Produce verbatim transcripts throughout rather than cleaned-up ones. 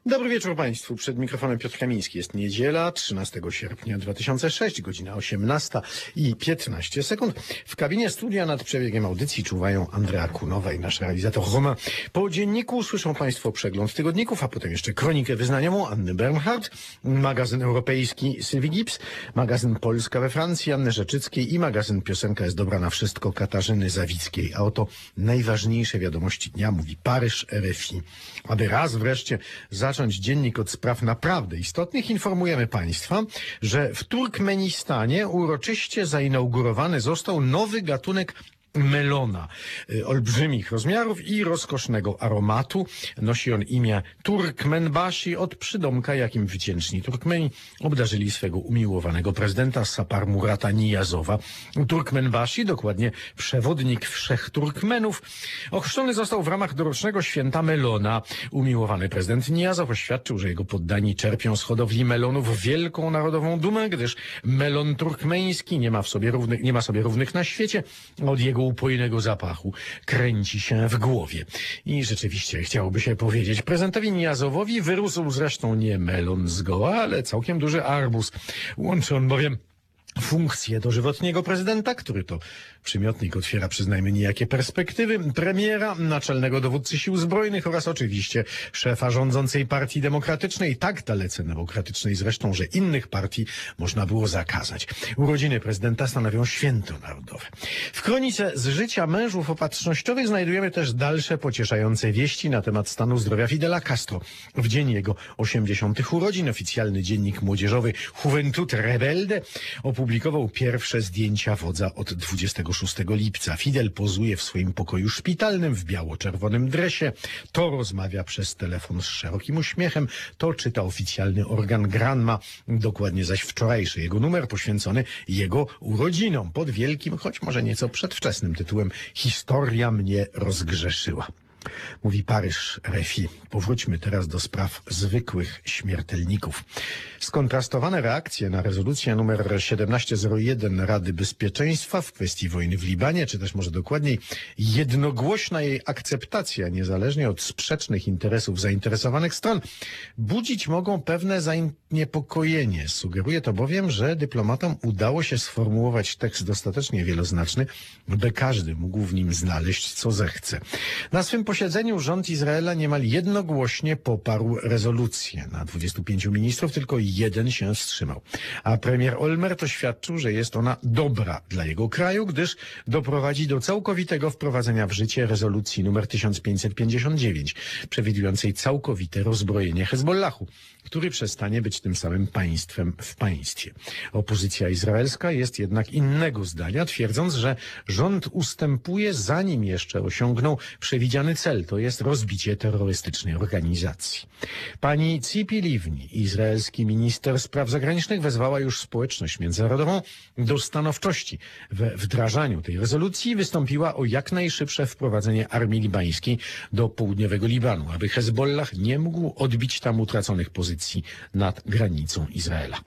Dobry wieczór Państwu. Przed mikrofonem Piotr Kamiński. Jest niedziela, trzynastego sierpnia dwa tysiące szóstego, godzina osiemnasta i piętnaście sekund. W kabinie studia nad przebiegiem audycji czuwają Andrea Kunowa i nasz realizator Romain. Po dzienniku usłyszą Państwo przegląd tygodników, a potem jeszcze kronikę wyznaniową Anny Bernhardt, magazyn europejski Sylwii Gibbs, magazyn Polska we Francji Anny Rzeczyckiej i magazyn Piosenka jest dobra na wszystko Katarzyny Zawickiej. A oto najważniejsze wiadomości dnia, mówi Paryż R F I. Aby raz wreszcie zacząć dziennik od spraw naprawdę istotnych, informujemy Państwa, że w Turkmenistanie uroczyście zainaugurowany został nowy gatunek melona olbrzymich rozmiarów i rozkosznego aromatu. Nosi on imię Turkmenbashi od przydomka, jakim wdzięczni Turkmeni obdarzyli swego umiłowanego prezydenta Sapar Murata Niyazowa. Turkmenbashi, dokładnie przewodnik wszech Turkmenów, ochrzczony został w ramach dorocznego święta melona. Umiłowany prezydent Niyazow oświadczył, że jego poddani czerpią z hodowli melonów wielką narodową dumę, gdyż melon turkmeński nie ma w sobie równych, nie ma sobie równych na świecie. Od jego upojnego zapachu kręci się w głowie. I rzeczywiście chciałoby się powiedzieć, prezydentowi Niyazowowi wyrósł zresztą nie melon zgoła, ale całkiem duży arbuz. Łączy on bowiem funkcję dożywotniego prezydenta, który to przymiotnik otwiera, przyznajmy, niejakie perspektywy, premiera, naczelnego dowódcy sił zbrojnych oraz oczywiście szefa rządzącej partii demokratycznej, tak dalece demokratycznej zresztą, że innych partii można było zakazać. Urodziny prezydenta stanowią święto narodowe. W kronice z życia mężów opatrznościowych znajdujemy też dalsze pocieszające wieści na temat stanu zdrowia Fidela Castro. W dzień jego osiemdziesiątych urodzin oficjalny dziennik młodzieżowy Juventud Rebelde opublikował pierwsze zdjęcia wodza od dwudziestego szóstego lipca. Fidel pozuje w swoim pokoju szpitalnym w biało-czerwonym dresie. To rozmawia przez telefon z szerokim uśmiechem. To czyta oficjalny organ Granma. Dokładnie zaś wczorajszy jego numer poświęcony jego urodzinom pod wielkim, choć może nieco przedwczesnym tytułem Historia mnie rozgrzeszyła. Mówi Paryż R F I. Powróćmy teraz do spraw zwykłych śmiertelników. Skontrastowane reakcje na rezolucję numer siedemnaście zero jeden Rady Bezpieczeństwa w kwestii wojny w Libanie, czy też może dokładniej jednogłośna jej akceptacja, niezależnie od sprzecznych interesów zainteresowanych stron, budzić mogą pewne zaniepokojenie. Sugeruje to bowiem, że dyplomatom udało się sformułować tekst dostatecznie wieloznaczny, by każdy mógł w nim znaleźć, co zechce. Na swym posiedzeniu rząd Izraela niemal jednogłośnie poparł rezolucję. Na dwudziestu pięciu ministrów tylko jeden się wstrzymał. A premier Olmert oświadczył, że jest ona dobra dla jego kraju, gdyż doprowadzi do całkowitego wprowadzenia w życie rezolucji nr tysiąc pięćset pięćdziesiąt dziewięć, przewidującej całkowite rozbrojenie Hezbollahu, który przestanie być tym samym państwem w państwie. Opozycja izraelska jest jednak innego zdania, twierdząc, że rząd ustępuje, zanim jeszcze osiągnął przewidziany cel, to jest rozbicie terrorystycznej organizacji. Pani Tzipi Livni, izraelski minister spraw zagranicznych, wezwała już społeczność międzynarodową do stanowczości we wdrażaniu tej rezolucji i wystąpiła o jak najszybsze wprowadzenie armii libańskiej do południowego Libanu, aby Hezbollah nie mógł odbić tam utraconych pozycji nad granicą Izraela.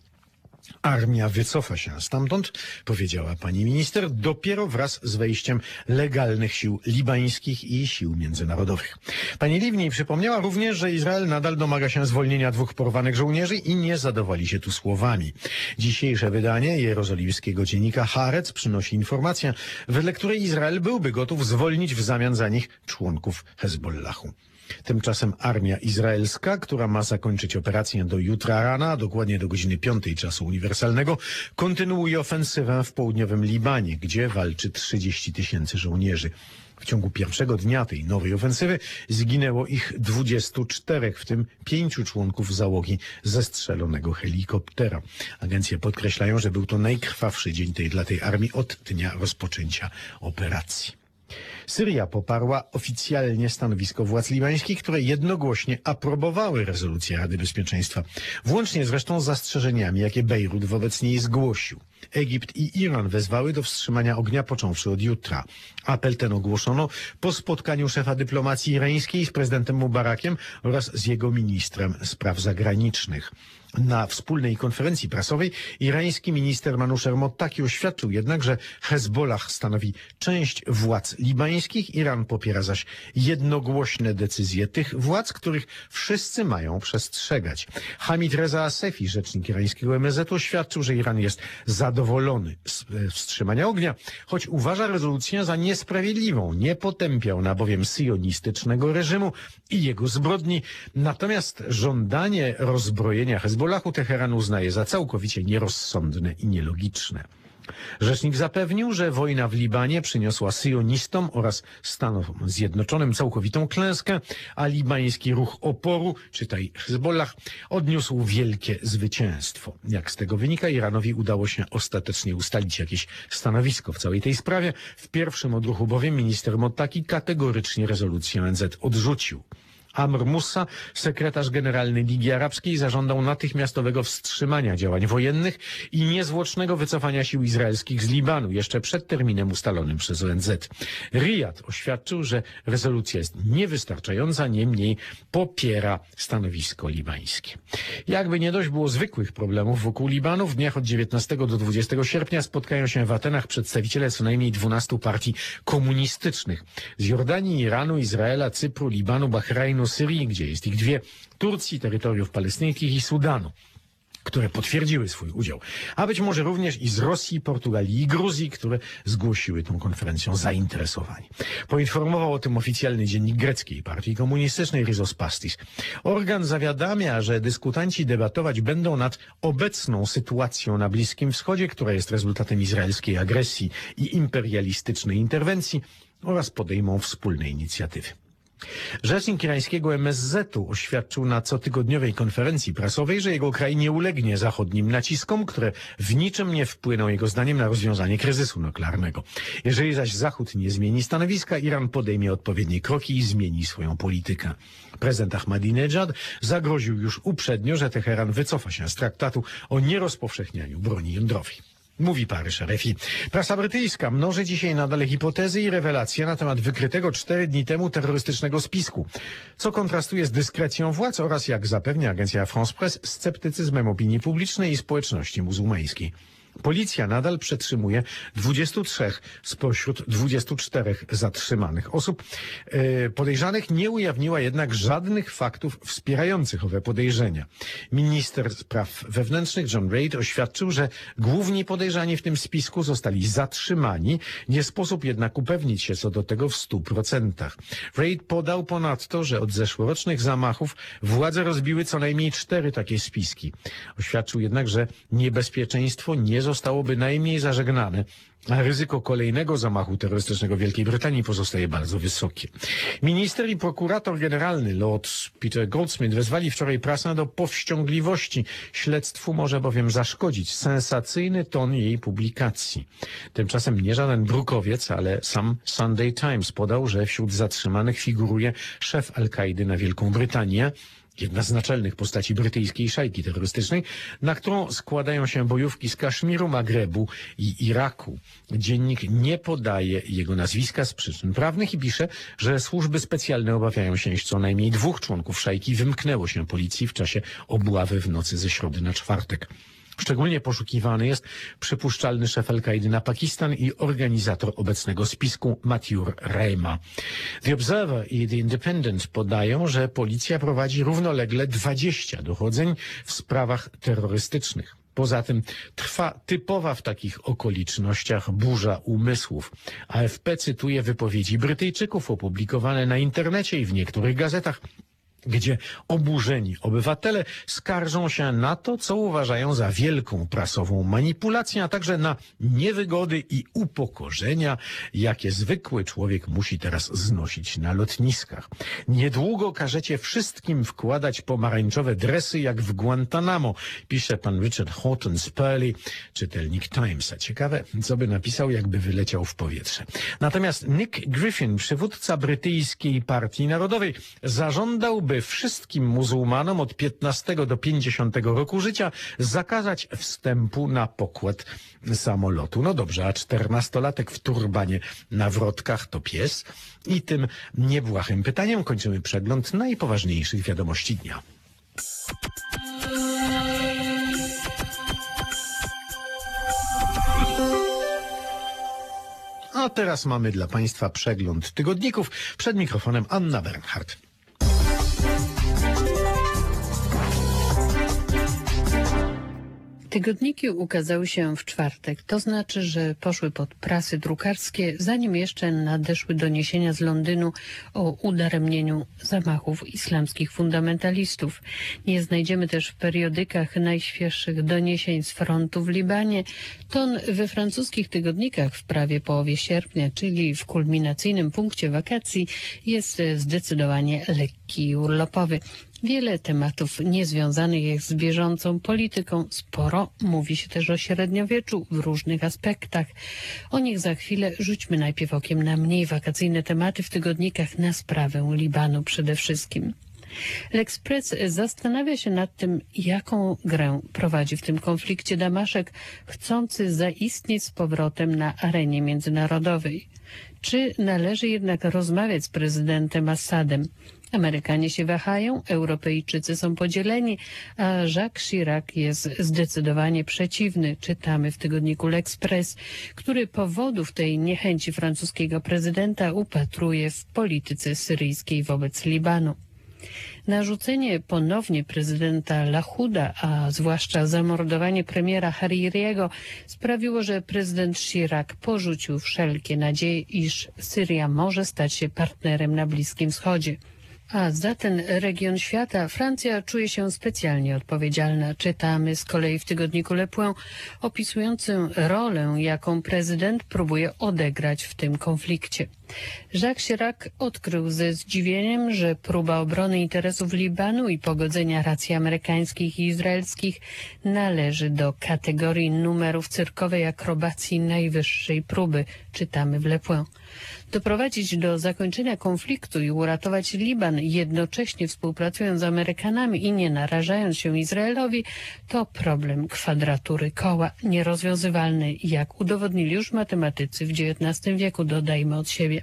Armia wycofa się stamtąd, powiedziała pani minister, dopiero wraz z wejściem legalnych sił libańskich i sił międzynarodowych. Pani Livni przypomniała również, że Izrael nadal domaga się zwolnienia dwóch porwanych żołnierzy i nie zadowoli się tu słowami. Dzisiejsze wydanie jerozolimskiego dziennika Haaretz przynosi informację, wedle której Izrael byłby gotów zwolnić w zamian za nich członków Hezbollahu. Tymczasem armia izraelska, która ma zakończyć operację do jutra rana, dokładnie do godziny piątej czasu uniwersalnego, kontynuuje ofensywę w południowym Libanie, gdzie walczy trzydzieści tysięcy żołnierzy. W ciągu pierwszego dnia tej nowej ofensywy zginęło ich dwudziestu czterech, w tym pięciu członków załogi zestrzelonego helikoptera. Agencje podkreślają, że był to najkrwawszy dzień tej, dla tej armii od dnia rozpoczęcia operacji. Syria poparła oficjalnie stanowisko władz libańskich, które jednogłośnie aprobowały rezolucję Rady Bezpieczeństwa, włącznie zresztą z zastrzeżeniami, jakie Bejrut wobec niej zgłosił. Egipt i Iran wezwały do wstrzymania ognia począwszy od jutra. Apel ten ogłoszono po spotkaniu szefa dyplomacji irańskiej z prezydentem Mubarakiem oraz z jego ministrem spraw zagranicznych. Na wspólnej konferencji prasowej irański minister Manusher Mottaki oświadczył jednak, że Hezbollah stanowi część władz libańskich. Iran popiera zaś jednogłośne decyzje tych władz, których wszyscy mają przestrzegać. Hamid Reza Asefi, rzecznik irańskiego M S Z, oświadczył, że Iran jest zadowolony z wstrzymania ognia, choć uważa rezolucję za niesprawiedliwą. Nie potępiał ona bowiem syjonistycznego reżimu i jego zbrodni. Natomiast żądanie rozbrojenia Hezbollahu Teheran uznaje za całkowicie nierozsądne i nielogiczne. Rzecznik zapewnił, że wojna w Libanie przyniosła syjonistom oraz Stanom Zjednoczonym całkowitą klęskę, a libański ruch oporu, czytaj Hezbollah, odniósł wielkie zwycięstwo. Jak z tego wynika, Iranowi udało się ostatecznie ustalić jakieś stanowisko w całej tej sprawie. W pierwszym odruchu bowiem minister Mottaki kategorycznie rezolucję O N Z odrzucił. Amr Moussa, sekretarz generalny Ligii Arabskiej, zażądał natychmiastowego wstrzymania działań wojennych i niezwłocznego wycofania sił izraelskich z Libanu jeszcze przed terminem ustalonym przez O N Z. Riyad oświadczył, że rezolucja jest niewystarczająca, niemniej popiera stanowisko libańskie. Jakby nie dość było zwykłych problemów wokół Libanu, w dniach od dziewiętnastego do dwudziestego sierpnia spotkają się w Atenach przedstawiciele co najmniej dwunastu partii komunistycznych z Jordanii, Iranu, Izraela, Cypru, Libanu, Bahrajnu, Syrii, gdzie jest ich dwie, Turcji, terytoriów palestyńskich i Sudanu, które potwierdziły swój udział, a być może również i z Rosji, Portugalii i Gruzji, które zgłosiły tą konferencją zainteresowanie. Poinformował o tym oficjalny dziennik greckiej partii komunistycznej Rizospastis. Organ zawiadamia, że dyskutanci debatować będą nad obecną sytuacją na Bliskim Wschodzie, która jest rezultatem izraelskiej agresji i imperialistycznej interwencji, oraz podejmą wspólne inicjatywy. Rzecznik irańskiego M S Z-u oświadczył na cotygodniowej konferencji prasowej, że jego kraj nie ulegnie zachodnim naciskom, które w niczym nie wpłyną jego zdaniem na rozwiązanie kryzysu nuklearnego. Jeżeli zaś Zachód nie zmieni stanowiska, Iran podejmie odpowiednie kroki i zmieni swoją politykę. Prezydent Ahmadinejad zagroził już uprzednio, że Teheran wycofa się z traktatu o nierozpowszechnianiu broni jądrowej. Mówi Paryż R F I. Prasa brytyjska mnoży dzisiaj nadal hipotezy i rewelacje na temat wykrytego cztery dni temu terrorystycznego spisku, co kontrastuje z dyskrecją władz oraz, jak zapewnia agencja France Presse, sceptycyzmem opinii publicznej i społeczności muzułmańskiej. Policja nadal przetrzymuje dwudziestu trzech spośród dwudziestu czterech zatrzymanych osób. Yy, podejrzanych nie ujawniła jednak żadnych faktów wspierających owe podejrzenia. Minister spraw wewnętrznych John Reid oświadczył, że główni podejrzani w tym spisku zostali zatrzymani. Nie sposób jednak upewnić się co do tego w stu procentach. Reid podał ponadto, że od zeszłorocznych zamachów władze rozbiły co najmniej cztery takie spiski. Oświadczył jednak, że niebezpieczeństwo nie zostało bynajmniej zażegnane, a ryzyko kolejnego zamachu terrorystycznego w Wielkiej Brytanii pozostaje bardzo wysokie. Minister i prokurator generalny Lord Peter Goldsmith wezwali wczoraj prasę do powściągliwości. Śledztwu może bowiem zaszkodzić sensacyjny ton jej publikacji. Tymczasem nie żaden brukowiec, ale sam Sunday Times podał, że wśród zatrzymanych figuruje szef Al-Kaidy na Wielką Brytanię, jedna z naczelnych postaci brytyjskiej szajki terrorystycznej, na którą składają się bojówki z Kaszmiru, Magrebu i Iraku. Dziennik nie podaje jego nazwiska z przyczyn prawnych i pisze, że służby specjalne obawiają się, iż co najmniej dwóch członków szajki wymknęło się policji w czasie obławy w nocy ze środy na czwartek. Szczególnie poszukiwany jest przypuszczalny szef Al-Kaidy na Pakistan i organizator obecnego spisku Matiur Rehma. The Observer i The Independent podają, że policja prowadzi równolegle dwadzieścia dochodzeń w sprawach terrorystycznych. Poza tym trwa typowa w takich okolicznościach burza umysłów. A F P cytuje wypowiedzi Brytyjczyków opublikowane na internecie i w niektórych gazetach, gdzie oburzeni obywatele skarżą się na to, co uważają za wielką prasową manipulację, a także na niewygody i upokorzenia, jakie zwykły człowiek musi teraz znosić na lotniskach. Niedługo każecie wszystkim wkładać pomarańczowe dresy jak w Guantanamo, pisze pan Richard Horton Spurley, czytelnik Timesa. Ciekawe, co by napisał, jakby wyleciał w powietrze. Natomiast Nick Griffin, przywódca brytyjskiej Partii Narodowej, zażądałby wszystkim muzułmanom od piętnastego do pięćdziesiątego roku życia zakazać wstępu na pokład samolotu. No dobrze, a czternastolatek w turbanie na wrotkach to pies? I tym niebłahym pytaniem kończymy przegląd najpoważniejszych wiadomości dnia. A teraz mamy dla Państwa przegląd tygodników. Przed mikrofonem Anna Bernhardt. Tygodniki ukazały się w czwartek, to znaczy, że poszły pod prasy drukarskie, zanim jeszcze nadeszły doniesienia z Londynu o udaremnieniu zamachów islamskich fundamentalistów. Nie znajdziemy też w periodykach najświeższych doniesień z frontu w Libanie. Ton we francuskich tygodnikach w prawie połowie sierpnia, czyli w kulminacyjnym punkcie wakacji, jest zdecydowanie lekki i urlopowy. Wiele tematów niezwiązanych jest z bieżącą polityką. Sporo mówi się też o średniowieczu w różnych aspektach. O nich za chwilę. Rzućmy najpierw okiem na mniej wakacyjne tematy w tygodnikach, na sprawę Libanu przede wszystkim. L'Express zastanawia się nad tym, jaką grę prowadzi w tym konflikcie Damaszek, chcący zaistnieć z powrotem na arenie międzynarodowej. Czy należy jednak rozmawiać z prezydentem Assadem? Amerykanie się wahają, Europejczycy są podzieleni, a Jacques Chirac jest zdecydowanie przeciwny, czytamy w tygodniku L'Express, który powodów tej niechęci francuskiego prezydenta upatruje w polityce syryjskiej wobec Libanu. Narzucenie ponownie prezydenta Lachuda, a zwłaszcza zamordowanie premiera Haririego sprawiło, że prezydent Chirac porzucił wszelkie nadzieje, iż Syria może stać się partnerem na Bliskim Wschodzie. A za ten region świata Francja czuje się specjalnie odpowiedzialna. Czytamy z kolei w tygodniku Le Point opisującym rolę, jaką prezydent próbuje odegrać w tym konflikcie. Jacques Chirac odkrył ze zdziwieniem, że próba obrony interesów Libanu i pogodzenia racji amerykańskich i izraelskich należy do kategorii numerów cyrkowej akrobacji najwyższej próby, czytamy w Le Point. Doprowadzić do zakończenia konfliktu i uratować Liban, jednocześnie współpracując z Amerykanami i nie narażając się Izraelowi, to problem kwadratury koła, nierozwiązywalny, jak udowodnili już matematycy w dziewiętnastym wieku, dodajmy od siebie.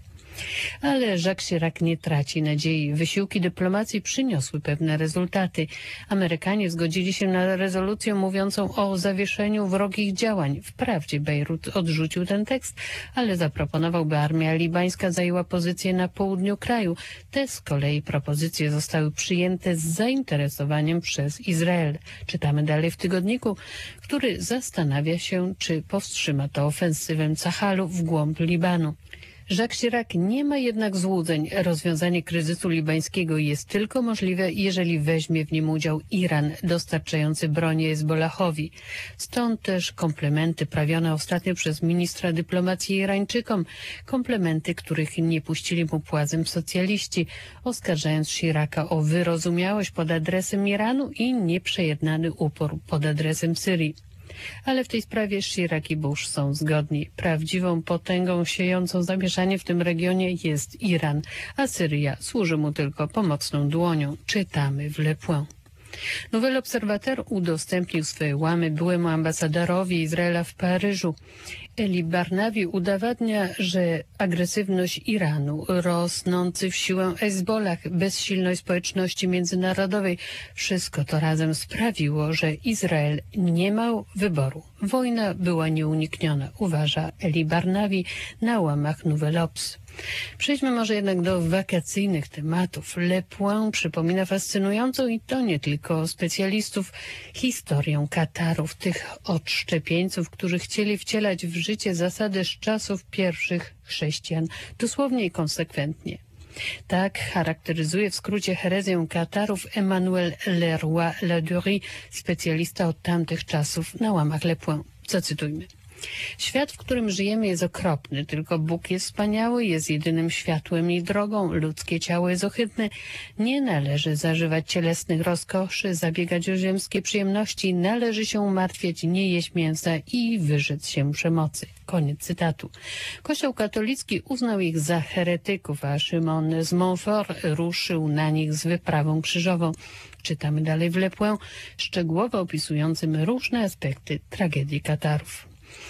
Ale Jacques Chirac nie traci nadziei. Wysiłki dyplomacji przyniosły pewne rezultaty. Amerykanie zgodzili się na rezolucję mówiącą o zawieszeniu wrogich działań. Wprawdzie Bejrut odrzucił ten tekst, ale zaproponował, by armia libańska zajęła pozycję na południu kraju. Te z kolei propozycje zostały przyjęte z zainteresowaniem przez Izrael. Czytamy dalej w tygodniku, który zastanawia się, czy powstrzyma to ofensywę Cahalu w głąb Libanu. Jacques Chirac nie ma jednak złudzeń. Rozwiązanie kryzysu libańskiego jest tylko możliwe, jeżeli weźmie w nim udział Iran, dostarczający broni Hezbollahowi. Stąd też komplementy prawione ostatnio przez ministra dyplomacji Irańczykom, komplementy, których nie puścili mu płazem socjaliści, oskarżając Chiraca o wyrozumiałość pod adresem Iranu i nieprzejednany upór pod adresem Syrii. Ale w tej sprawie Chirac i Bush są zgodni. Prawdziwą potęgą siejącą zamieszanie w tym regionie jest Iran, a Syria służy mu tylko pomocną dłonią. Czytamy w Le Point. Nouvel Observateur udostępnił swoje łamy byłemu ambasadorowi Izraela w Paryżu. Eli Barnawi udowadnia, że agresywność Iranu, rosnący w siłę Hezbollah, bezsilność społeczności międzynarodowej, wszystko to razem sprawiło, że Izrael nie miał wyboru. Wojna była nieunikniona, uważa Eli Barnawi na łamach Nouvel Obs. Przejdźmy może jednak do wakacyjnych tematów. Le Point przypomina fascynującą, i to nie tylko specjalistów, historię Katarów, tych odszczepieńców, którzy chcieli wcielać w życie zasady z czasów pierwszych chrześcijan, dosłownie i konsekwentnie. Tak charakteryzuje w skrócie herezję Katarów Emmanuel Leroy-Ladurie, specjalista od tamtych czasów na łamach Le Point. Zacytujmy. Świat, w którym żyjemy, jest okropny, tylko Bóg jest wspaniały, jest jedynym światłem i drogą, ludzkie ciało jest ohydne, nie należy zażywać cielesnych rozkoszy, zabiegać o ziemskie przyjemności, należy się umartwiać, nie jeść mięsa i wyrzec się przemocy. Koniec cytatu. Kościół katolicki uznał ich za heretyków, a Szymon z Montfort ruszył na nich z wyprawą krzyżową. Czytamy dalej w Le Point, szczegółowo opisującym różne aspekty tragedii Katarów.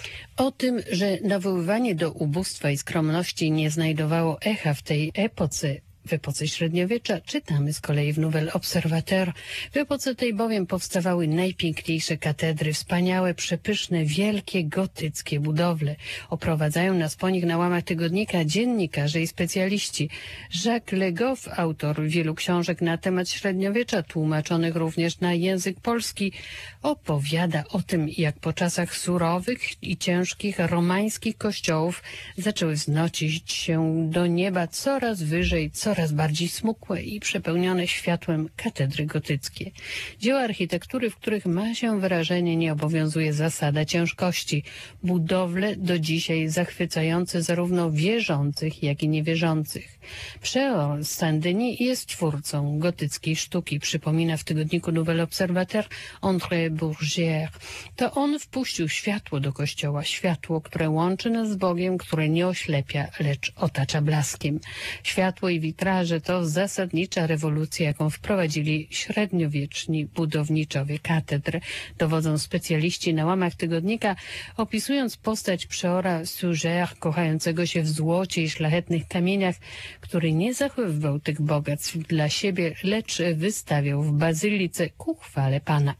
O tym, że nawoływanie do ubóstwa i skromności nie znajdowało echa w tej epoce W epoce średniowiecza czytamy z kolei w Nouvelle Observateur. W epoce tej bowiem powstawały najpiękniejsze katedry, wspaniałe, przepyszne, wielkie, gotyckie budowle. Oprowadzają nas po nich na łamach tygodnika dziennikarze i specjaliści. Jacques Le Goff, autor wielu książek na temat średniowiecza, tłumaczonych również na język polski, opowiada o tym, jak po czasach surowych i ciężkich romańskich kościołów zaczęły wznosić się do nieba coraz wyżej, coraz bardziej smukłe i przepełnione światłem katedry gotyckie. Dzieła architektury, w których ma się wyrażenie, nie obowiązuje zasada ciężkości. Budowle do dzisiaj zachwycające zarówno wierzących, jak i niewierzących. Przeor Saint-Denis jest twórcą gotyckiej sztuki, przypomina w tygodniku Nouvelle Observateur André Bourgier. To on wpuścił światło do kościoła, światło, które łączy nas z Bogiem, które nie oślepia, lecz otacza blaskiem. Światło i witraże to zasadnicza rewolucja, jaką wprowadzili średniowieczni budowniczowie katedr. Dowodzą specjaliści na łamach tygodnika, opisując postać przeora Suger, kochającego się w złocie i szlachetnych kamieniach, który nie zachowywał tych bogactw dla siebie, lecz wystawiał w bazylice ku chwale Pana.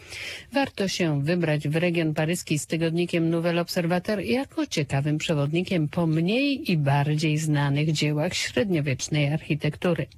Warto się wybrać w region paryski z tygodnikiem Nouvelle Observateur jako ciekawym przewodnikiem po mniej i bardziej znanych dziełach średniowiecznej architektury.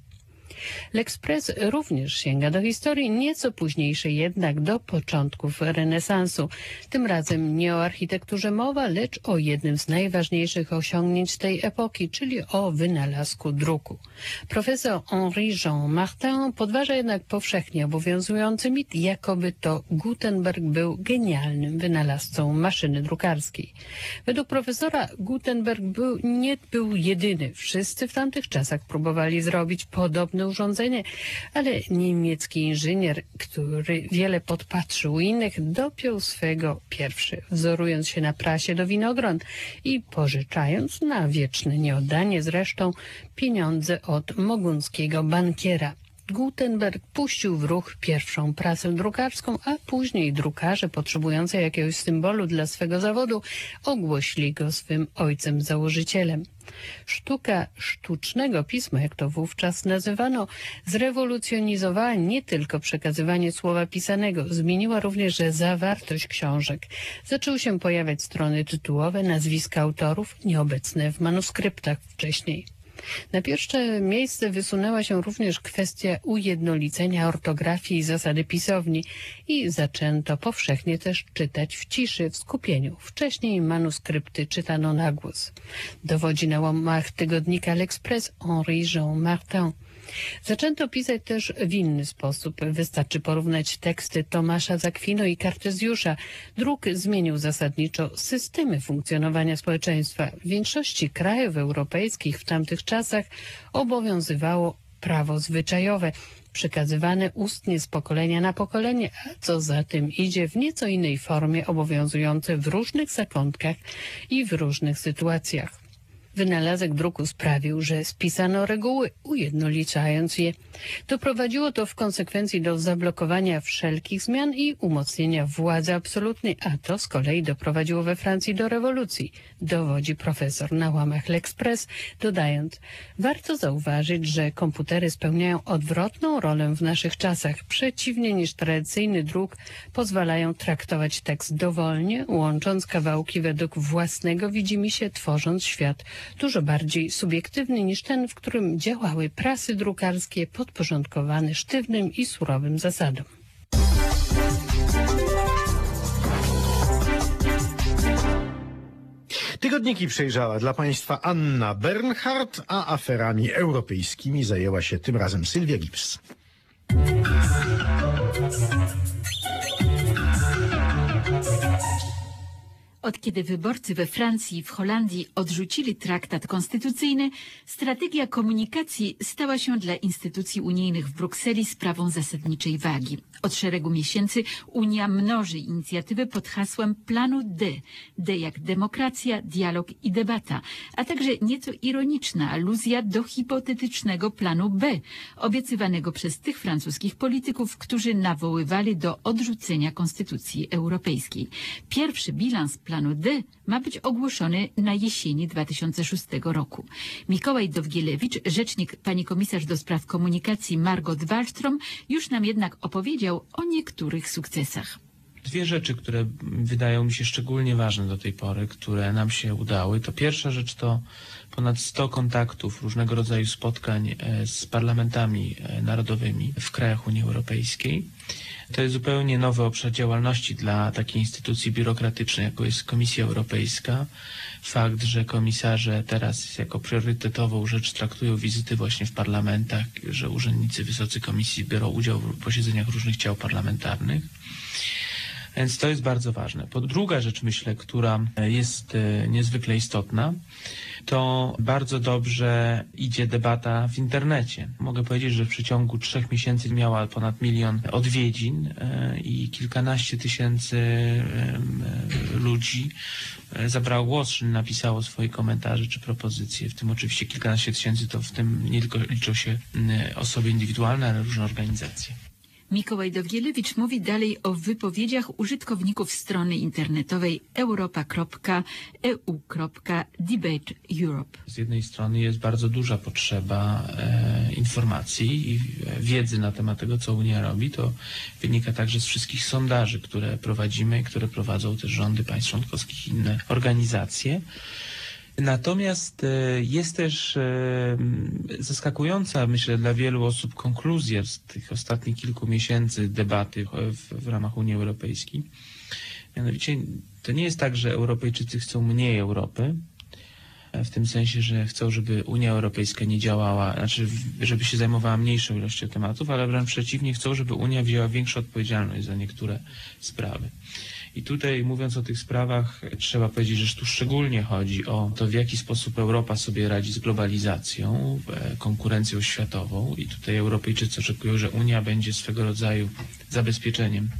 L'Express również sięga do historii, nieco późniejszej jednak do początków renesansu. Tym razem nie o architekturze mowa, lecz o jednym z najważniejszych osiągnięć tej epoki, czyli o wynalazku druku. Profesor Henri Jean Martin podważa jednak powszechnie obowiązujący mit, jakoby to Gutenberg był genialnym wynalazcą maszyny drukarskiej. Według profesora Gutenberg był, nie był jedyny. Wszyscy w tamtych czasach próbowali zrobić podobne urządzenie, ale niemiecki inżynier, który wiele podpatrzył u innych, dopiął swego pierwszy, wzorując się na prasie do winogron i pożyczając na wieczne nieoddanie zresztą pieniądze od mogunckiego bankiera. Gutenberg puścił w ruch pierwszą prasę drukarską, a później drukarze potrzebujące jakiegoś symbolu dla swego zawodu ogłosili go swym ojcem założycielem. Sztuka sztucznego pisma, jak to wówczas nazywano, zrewolucjonizowała nie tylko przekazywanie słowa pisanego, zmieniła również zawartość książek. Zaczęły się pojawiać strony tytułowe, nazwiska autorów, nieobecne w manuskryptach wcześniej. Na pierwsze miejsce wysunęła się również kwestia ujednolicenia ortografii i zasady pisowni i zaczęto powszechnie też czytać w ciszy, w skupieniu. Wcześniej manuskrypty czytano na głos. Dowodzi na łamach tygodnika L'Express Henri Jean Martin. Zaczęto pisać też w inny sposób. Wystarczy porównać teksty Tomasza z Akwinu i Kartezjusza. Druk zmienił zasadniczo systemy funkcjonowania społeczeństwa. W większości krajów europejskich w tamtych czasach obowiązywało prawo zwyczajowe, przekazywane ustnie z pokolenia na pokolenie, a co za tym idzie w nieco innej formie, obowiązujące w różnych zakątkach i w różnych sytuacjach. Wynalazek druku sprawił, że spisano reguły, ujednolicając je. Doprowadziło to w konsekwencji do zablokowania wszelkich zmian i umocnienia władzy absolutnej, a to z kolei doprowadziło we Francji do rewolucji, dowodzi profesor na łamach L'Express, dodając: warto zauważyć, że komputery spełniają odwrotną rolę w naszych czasach. Przeciwnie niż tradycyjny druk, pozwalają traktować tekst dowolnie, łącząc kawałki według własnego widzimisię, tworząc świat dużo bardziej subiektywny niż ten, w którym działały prasy drukarskie podporządkowane sztywnym i surowym zasadom. Tygodniki przejrzała dla Państwa Anna Bernhardt, a aferami europejskimi zajęła się tym razem Sylwia Gibbs. Od kiedy wyborcy we Francji i w Holandii odrzucili traktat konstytucyjny, strategia komunikacji stała się dla instytucji unijnych w Brukseli sprawą zasadniczej wagi. Od szeregu miesięcy Unia mnoży inicjatywy pod hasłem planu D. D jak demokracja, dialog i debata, a także nieco ironiczna aluzja do hipotetycznego planu B, obiecywanego przez tych francuskich polityków, którzy nawoływali do odrzucenia Konstytucji Europejskiej. Pierwszy bilans planu planu D ma być ogłoszony na jesieni dwa tysiące szóstego roku. Mikołaj Dowgielewicz, rzecznik pani komisarz do spraw komunikacji Margot Wallström, już nam jednak opowiedział o niektórych sukcesach. Dwie rzeczy, które wydają mi się szczególnie ważne do tej pory, które nam się udały. To pierwsza rzecz to ponad sto kontaktów, różnego rodzaju spotkań z parlamentami narodowymi w krajach Unii Europejskiej. To jest zupełnie nowy obszar działalności dla takiej instytucji biurokratycznej, jaką jest Komisja Europejska. Fakt, że komisarze teraz jako priorytetową rzecz traktują wizyty właśnie w parlamentach, że urzędnicy wysocy komisji biorą udział w posiedzeniach różnych ciał parlamentarnych. Więc to jest bardzo ważne. Po druga rzecz, myślę, która jest niezwykle istotna, to bardzo dobrze idzie debata w internecie. Mogę powiedzieć, że w przeciągu trzech miesięcy miała ponad milion odwiedzin i kilkanaście tysięcy ludzi zabrało głos, czy napisało swoje komentarze czy propozycje. W tym oczywiście kilkanaście tysięcy to w tym nie tylko liczą się osoby indywidualne, ale różne organizacje. Mikołaj Dowgielewicz mówi dalej o wypowiedziach użytkowników strony internetowej europa kropka e u kropka debate europe. Z jednej strony jest bardzo duża potrzeba e, informacji i wiedzy na temat tego, co Unia robi. To wynika także z wszystkich sondaży, które prowadzimy i które prowadzą też rządy państw członkowskich i inne organizacje. Natomiast jest też zaskakująca, myślę, dla wielu osób konkluzja z tych ostatnich kilku miesięcy debaty w, w ramach Unii Europejskiej. Mianowicie to nie jest tak, że Europejczycy chcą mniej Europy, w tym sensie, że chcą, żeby Unia Europejska nie działała, znaczy żeby się zajmowała mniejszą ilością tematów, ale wręcz przeciwnie, chcą, żeby Unia wzięła większą odpowiedzialność za niektóre sprawy. I tutaj, mówiąc o tych sprawach, trzeba powiedzieć, że tu szczególnie chodzi o to, w jaki sposób Europa sobie radzi z globalizacją, konkurencją światową. I tutaj Europejczycy oczekują, że Unia będzie swego rodzaju zabezpieczeniem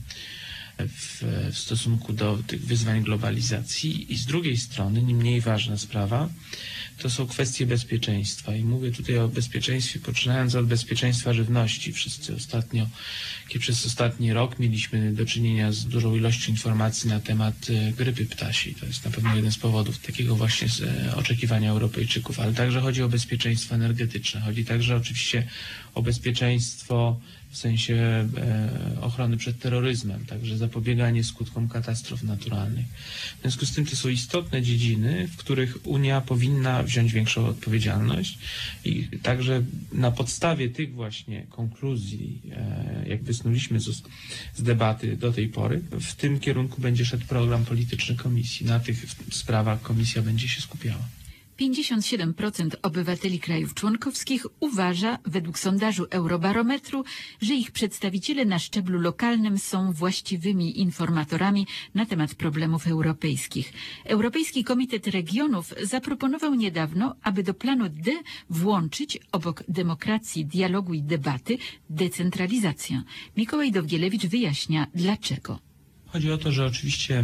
w, w stosunku do tych wyzwań globalizacji. I z drugiej strony, nie mniej ważna sprawa, to są kwestie bezpieczeństwa. I mówię tutaj o bezpieczeństwie, poczynając od bezpieczeństwa żywności. Wszyscy ostatnio, przez ostatni rok mieliśmy do czynienia z dużą ilością informacji na temat grypy ptasiej. To jest na pewno jeden z powodów takiego właśnie oczekiwania Europejczyków, ale także chodzi o bezpieczeństwo energetyczne. Chodzi także oczywiście o bezpieczeństwo w sensie e, ochrony przed terroryzmem, także zapobieganie skutkom katastrof naturalnych. W związku z tym to są istotne dziedziny, w których Unia powinna wziąć większą odpowiedzialność i także na podstawie tych właśnie konkluzji, e, jak wysnuliśmy z, z debaty do tej pory, w tym kierunku będzie szedł program polityczny Komisji. Na tych sprawach Komisja będzie się skupiała. pięćdziesiąt siedem procent obywateli krajów członkowskich uważa, według sondażu Eurobarometru, że ich przedstawiciele na szczeblu lokalnym są właściwymi informatorami na temat problemów europejskich. Europejski Komitet Regionów zaproponował niedawno, aby do planu D włączyć obok demokracji, dialogu i debaty decentralizację. Mikołaj Dowgielewicz wyjaśnia dlaczego. Chodzi o to, że oczywiście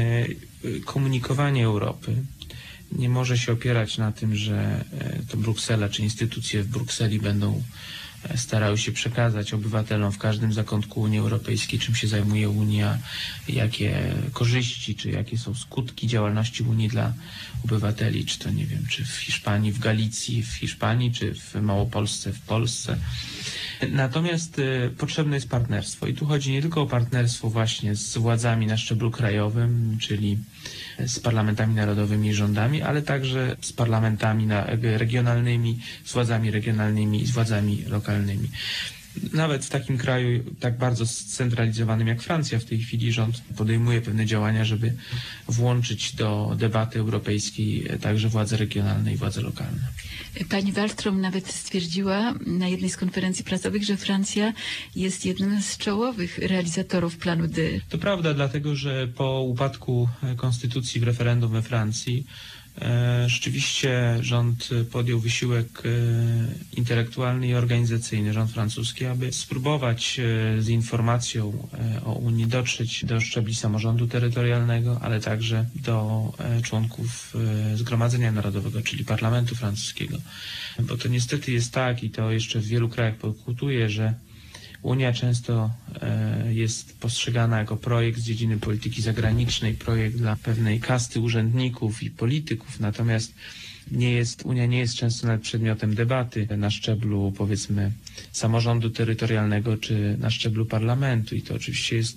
komunikowanie Europy nie może się opierać na tym, że to Bruksela czy instytucje w Brukseli będą starały się przekazać obywatelom w każdym zakątku Unii Europejskiej, czym się zajmuje Unia, jakie korzyści, czy jakie są skutki działalności Unii dla obywateli, czy to nie wiem, czy w Hiszpanii, w Galicji, w Hiszpanii, czy w Małopolsce, w Polsce. Natomiast y, potrzebne jest partnerstwo i tu chodzi nie tylko o partnerstwo właśnie z władzami na szczeblu krajowym, czyli z parlamentami narodowymi i rządami, ale także z parlamentami na, regionalnymi, z władzami regionalnymi i z władzami lokalnymi. Nawet w takim kraju tak bardzo scentralizowanym jak Francja w tej chwili rząd podejmuje pewne działania, żeby włączyć do debaty europejskiej także władze regionalne i władze lokalne. Pani Wallström nawet stwierdziła na jednej z konferencji prasowych, że Francja jest jednym z czołowych realizatorów planu D. To prawda, dlatego że po upadku konstytucji w referendum we Francji rzeczywiście rząd podjął wysiłek intelektualny i organizacyjny, rząd francuski, aby spróbować z informacją o Unii dotrzeć do szczebli samorządu terytorialnego, ale także do członków Zgromadzenia Narodowego, czyli parlamentu francuskiego. Bo to niestety jest tak i to jeszcze w wielu krajach pokutuje, że Unia często e, jest postrzegana jako projekt z dziedziny polityki zagranicznej, projekt dla pewnej kasty urzędników i polityków, natomiast nie jest, Unia nie jest często nawet przedmiotem debaty na szczeblu, powiedzmy, samorządu terytorialnego czy na szczeblu parlamentu i to oczywiście jest,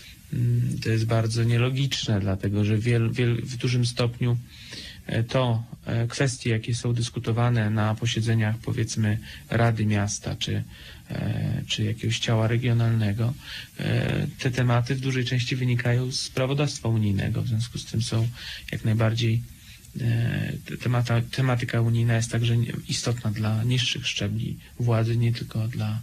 to jest bardzo nielogiczne, dlatego że wiel, wiel, w dużym stopniu to kwestie, jakie są dyskutowane na posiedzeniach, powiedzmy, Rady Miasta czy, czy jakiegoś ciała regionalnego, te tematy w dużej części wynikają z prawodawstwa unijnego, w związku z tym są jak najbardziej temata, tematyka unijna jest także istotna dla niższych szczebli władzy, nie tylko dla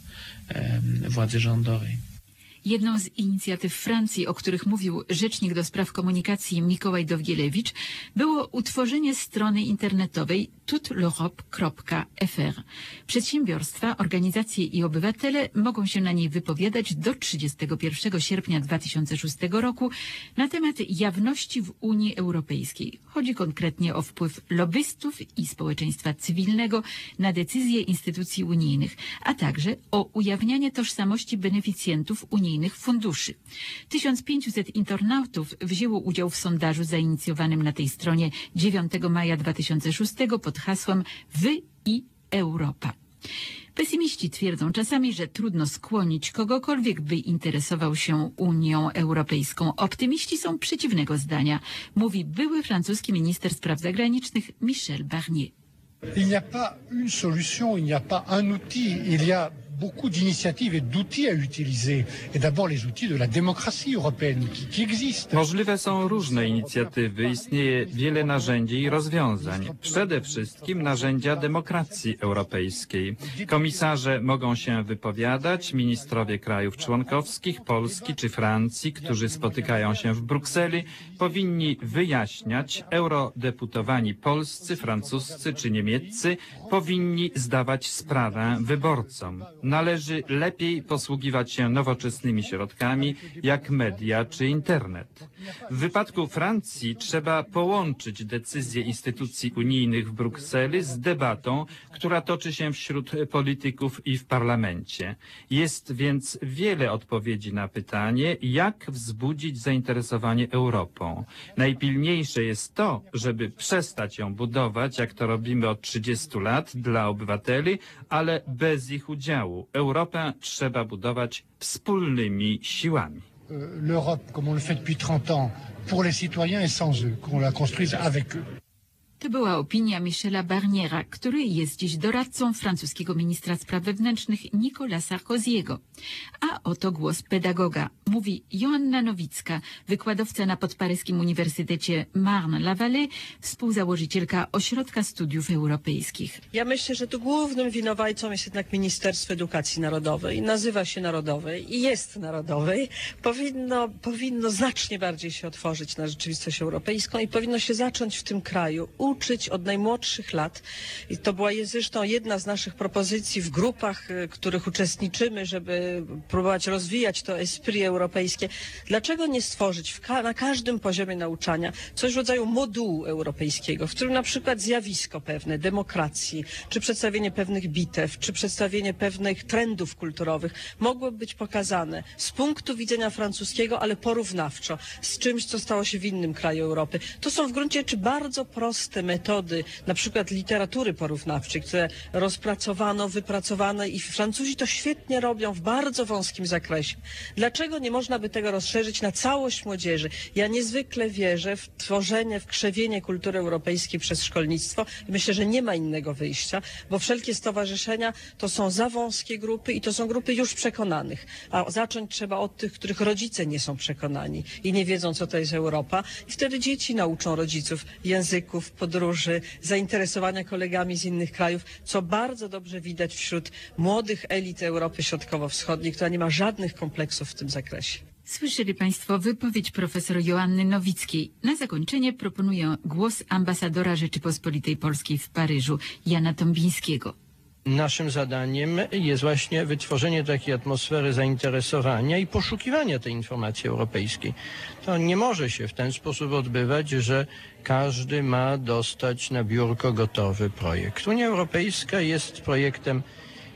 władzy rządowej. Jedną z inicjatyw Francji, o których mówił rzecznik do spraw komunikacji Mikołaj Dowgielewicz, było utworzenie strony internetowej toute l'Europe kropka f r. Przedsiębiorstwa, organizacje i obywatele mogą się na niej wypowiadać do trzydziestego pierwszego sierpnia dwa tysiące szóstego roku na temat jawności w Unii Europejskiej. Chodzi konkretnie o wpływ lobbystów i społeczeństwa cywilnego na decyzje instytucji unijnych, a także o ujawnianie tożsamości beneficjentów unijnych funduszy. tysiąc pięćset internautów wzięło udział w sondażu zainicjowanym na tej stronie dziewiątego maja dwa tysiące szóstego pod hasłem Wy i Europa. Pesymiści twierdzą czasami, że trudno skłonić kogokolwiek, by interesował się Unią Europejską. Optymiści są przeciwnego zdania, mówi były francuski minister spraw zagranicznych Michel Barnier. Il n'y a pas une solution, il n'y a pas un outil, il y a beaucoup d'initiatives et d'outils à utiliser. Et d'abord les outils de la démocratie européenne qui, qui existent. Możliwe są różne inicjatywy, istnieje wiele narzędzi i rozwiązań. Przede wszystkim narzędzia demokracji europejskiej. Komisarze mogą się wypowiadać, ministrowie krajów członkowskich, Polski czy Francji, którzy spotykają się w Brukseli, powinni wyjaśniać, eurodeputowani polscy, francuscy czy niemieccy powinni zdawać sprawę wyborcom. Należy lepiej posługiwać się nowoczesnymi środkami, jak media czy internet. W wypadku Francji trzeba połączyć decyzje instytucji unijnych w Brukseli z debatą, która toczy się wśród polityków i w parlamencie. Jest więc wiele odpowiedzi na pytanie, jak wzbudzić zainteresowanie Europą. Najpilniejsze jest to, żeby przestać ją budować, jak to robimy od trzydziestu lat, dla obywateli, ale bez ich udziału. Europę trzeba budować wspólnymi siłami. L'Europe, comme on le fait depuis trente ans, pour les citoyens et sans eux, qu'on la construise avec eux. To była opinia Michela Barniera, który jest dziś doradcą francuskiego ministra spraw wewnętrznych Nicolasa Sarkozy'ego. A oto głos pedagoga. Mówi Joanna Nowicka, wykładowca na podparyskim Uniwersytecie Marne-la-Vallée, współzałożycielka Ośrodka Studiów Europejskich. Ja myślę, że tu głównym winowajcą jest jednak Ministerstwo Edukacji Narodowej. Nazywa się Narodowej i jest Narodowej. Powinno, powinno znacznie bardziej się otworzyć na rzeczywistość europejską i powinno się zacząć w tym kraju uczyć od najmłodszych lat. I to była zresztą jedna z naszych propozycji w grupach, w których uczestniczymy, żeby próbować rozwijać to esprit europejskie. Dlaczego nie stworzyć w ka na każdym poziomie nauczania coś w rodzaju modułu europejskiego, w którym na przykład zjawisko pewne, demokracji, czy przedstawienie pewnych bitew, czy przedstawienie pewnych trendów kulturowych mogłoby być pokazane z punktu widzenia francuskiego, ale porównawczo z czymś, co stało się w innym kraju Europy. To są w gruncie rzeczy bardzo proste metody, na przykład literatury porównawczej, które rozpracowano, wypracowano i Francuzi to świetnie robią w bardzo wąskim zakresie. Dlaczego nie można by tego rozszerzyć na całość młodzieży? Ja niezwykle wierzę w tworzenie, w krzewienie kultury europejskiej przez szkolnictwo i myślę, że nie ma innego wyjścia, bo wszelkie stowarzyszenia to są za wąskie grupy i to są grupy już przekonanych, a zacząć trzeba od tych, których rodzice nie są przekonani i nie wiedzą, co to jest Europa i wtedy dzieci nauczą rodziców języków, podróży, zainteresowania kolegami z innych krajów, co bardzo dobrze widać wśród młodych elit Europy Środkowo-Wschodniej, która nie ma żadnych kompleksów w tym zakresie. Słyszeli Państwo wypowiedź profesor Joanny Nowickiej. Na zakończenie proponuję głos ambasadora Rzeczypospolitej Polskiej w Paryżu, Jana Tombińskiego. Naszym zadaniem jest właśnie wytworzenie takiej atmosfery zainteresowania i poszukiwania tej informacji europejskiej. To nie może się w ten sposób odbywać, że każdy ma dostać na biurko gotowy projekt. Unia Europejska jest projektem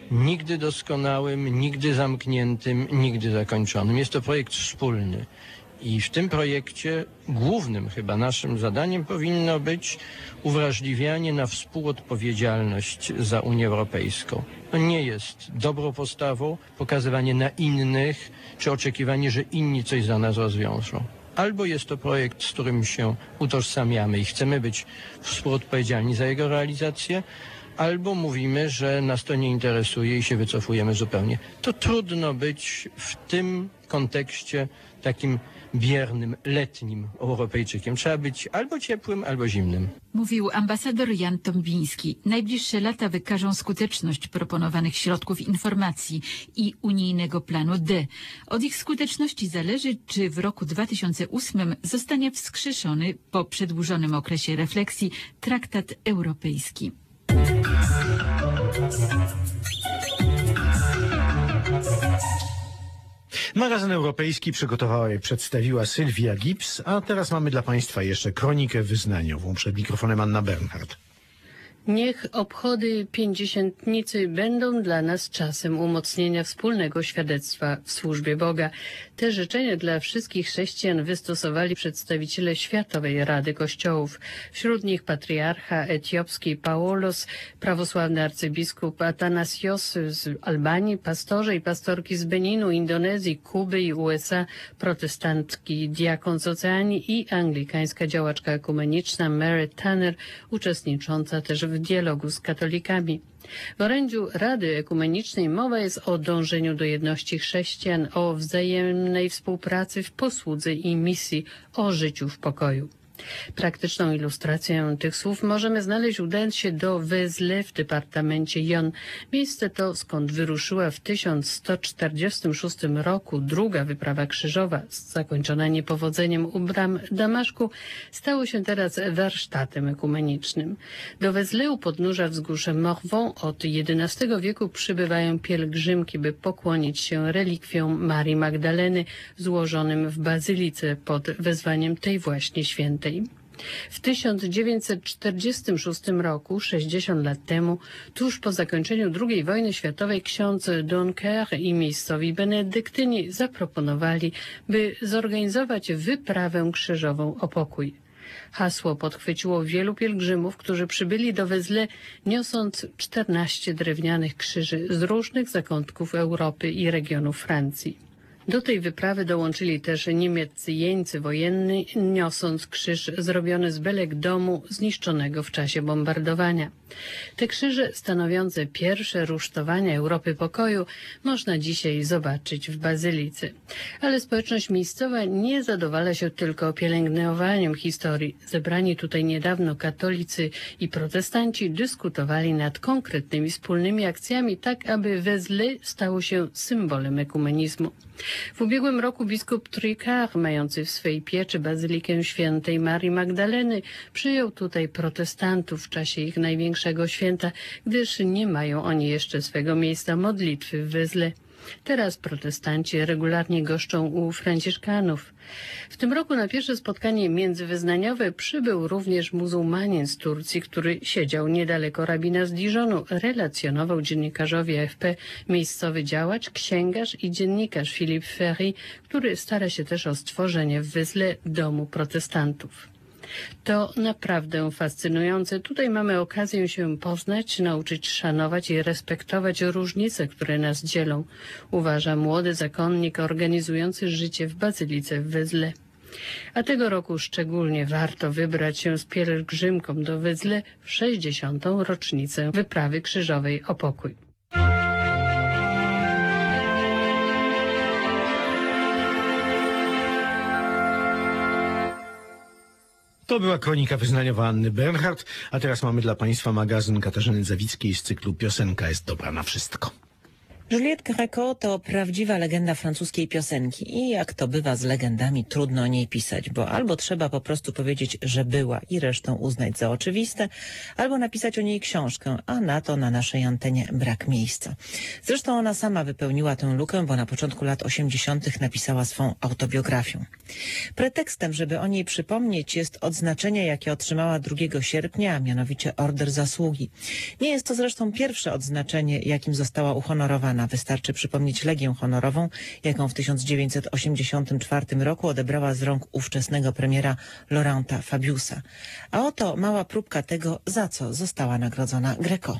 nigdy doskonałym, nigdy zamkniętym, nigdy zakończonym. Jest to projekt wspólny. I w tym projekcie głównym chyba naszym zadaniem powinno być uwrażliwianie na współodpowiedzialność za Unię Europejską. To nie jest dobrą postawą pokazywanie na innych, czy oczekiwanie, że inni coś za nas rozwiążą. Albo jest to projekt, z którym się utożsamiamy i chcemy być współodpowiedzialni za jego realizację, albo mówimy, że nas to nie interesuje i się wycofujemy zupełnie. To trudno być w tym kontekście takim biernym, letnim Europejczykiem. Trzeba być albo ciepłym, albo zimnym. Mówił ambasador Jan Tombiński. Najbliższe lata wykażą skuteczność proponowanych środków informacji i unijnego planu D. Od ich skuteczności zależy, czy w roku dwa tysiące ósmym zostanie wskrzeszony po przedłużonym okresie refleksji traktat europejski. Magazyn Europejski przygotowała i przedstawiła Sylwia Gibbs, a teraz mamy dla Państwa jeszcze kronikę wyznaniową. Przed mikrofonem Anna Bernhard. Niech obchody pięćdziesiętnicy będą dla nas czasem umocnienia wspólnego świadectwa w służbie Boga. Te życzenia dla wszystkich chrześcijan wystosowali przedstawiciele Światowej Rady Kościołów. Wśród nich patriarcha etiopski Paulos, prawosławny arcybiskup Atanasios z Albanii, pastorze i pastorki z Beninu, Indonezji, Kuby i U S A, protestantki diakon z Oceanii i anglikańska działaczka ekumeniczna Mary Tanner, uczestnicząca też w dialogu z katolikami. W orędziu Rady Ekumenicznej mowa jest o dążeniu do jedności chrześcijan, o wzajemnej współpracy w posłudze i misji, o życiu w pokoju. Praktyczną ilustrację tych słów możemy znaleźć udając się do Wezle w departamencie Jon. Miejsce to, skąd wyruszyła w tysiąc sto czterdziestym szóstym roku druga wyprawa krzyżowa, zakończona niepowodzeniem u bram Damaszku, stało się teraz warsztatem ekumenicznym. Do Wezle u podnóża wzgórza Morwą od jedenastego wieku przybywają pielgrzymki, by pokłonić się relikwiom Marii Magdaleny złożonym w bazylice pod wezwaniem tej właśnie świętej. W tysiąc dziewięćset czterdziestym szóstym roku, sześćdziesiąt lat temu, tuż po zakończeniu drugiej wojny światowej, ksiądz Donker i miejscowi benedyktyni zaproponowali, by zorganizować wyprawę krzyżową o pokój. Hasło podchwyciło wielu pielgrzymów, którzy przybyli do Wezle, niosąc czternaście drewnianych krzyży z różnych zakątków Europy i regionów Francji. Do tej wyprawy dołączyli też niemieccy jeńcy wojenni, niosąc krzyż zrobiony z belek domu zniszczonego w czasie bombardowania. Te krzyże, stanowiące pierwsze rusztowania Europy pokoju, można dzisiaj zobaczyć w bazylice. Ale społeczność miejscowa nie zadowala się tylko pielęgnowaniem historii. Zebrani tutaj niedawno katolicy i protestanci dyskutowali nad konkretnymi wspólnymi akcjami, tak aby Wezle stało się symbolem ekumenizmu. W ubiegłym roku biskup Tricard, mający w swej pieczy bazylikę świętej Marii Magdaleny, przyjął tutaj protestantów w czasie ich największego święta, gdyż nie mają oni jeszcze swego miejsca modlitwy w Wezle. Teraz protestanci regularnie goszczą u franciszkanów. W tym roku na pierwsze spotkanie międzywyznaniowe przybył również muzułmanin z Turcji, który siedział niedaleko rabina z Dijonu. Relacjonował dziennikarzowi A F P miejscowy działacz, księgarz i dziennikarz Philippe Ferry, który stara się też o stworzenie w Wezle domu protestantów. To naprawdę fascynujące. Tutaj mamy okazję się poznać, nauczyć szanować i respektować różnice, które nas dzielą, uważa młody zakonnik organizujący życie w bazylice w Wezle. A tego roku szczególnie warto wybrać się z pielgrzymką do Wezle w sześćdziesiątą rocznicę wyprawy krzyżowej o pokój. To była kronika wyznaniowa Anny Bernhard, a teraz mamy dla Państwa magazyn Katarzyny Zawickiej z cyklu Piosenka jest dobra na wszystko. Juliette Gréco to prawdziwa legenda francuskiej piosenki i jak to bywa z legendami, trudno o niej pisać, bo albo trzeba po prostu powiedzieć, że była i resztą uznać za oczywiste, albo napisać o niej książkę, a na to na naszej antenie brak miejsca. Zresztą ona sama wypełniła tę lukę, bo na początku lat osiemdziesiątych napisała swą autobiografię. Pretekstem, żeby o niej przypomnieć, jest odznaczenie, jakie otrzymała drugiego sierpnia, a mianowicie Order Zasługi. Nie jest to zresztą pierwsze odznaczenie, jakim została uhonorowana. Wystarczy przypomnieć Legię Honorową, jaką w tysiąc dziewięćset osiemdziesiątym czwartym roku odebrała z rąk ówczesnego premiera Laurenta Fabiusa. A oto mała próbka tego, za co została nagrodzona Gréco.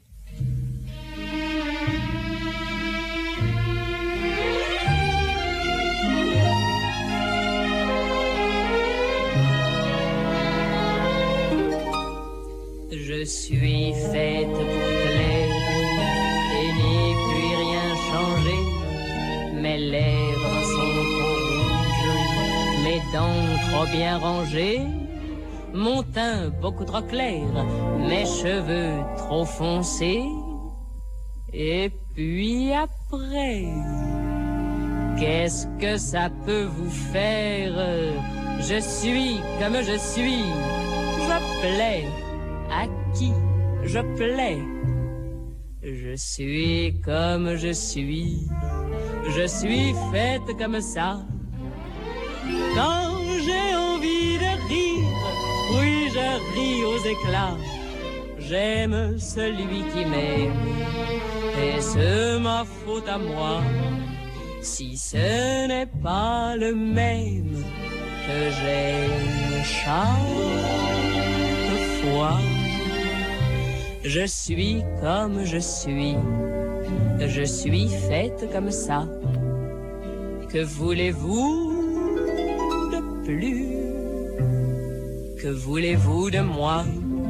Je suis faite pour plaire et n'y puis rien changer. Mes lèvres sont trop rouges, mes dents trop bien rangées, mon teint beaucoup trop clair, mes cheveux trop foncés. Et puis après, qu'est-ce que ça peut vous faire? Je suis comme je suis, je plais. À qui je plais? Je suis comme je suis, je suis faite comme ça. Quand j'ai envie de rire, oui je ris aux éclats. J'aime celui qui m'aime, et c'est ma faute à moi si ce n'est pas le même que j'aime chaque fois. Je suis comme je suis, je suis faite comme ça. Que voulez-vous de plus? Que voulez-vous de moi?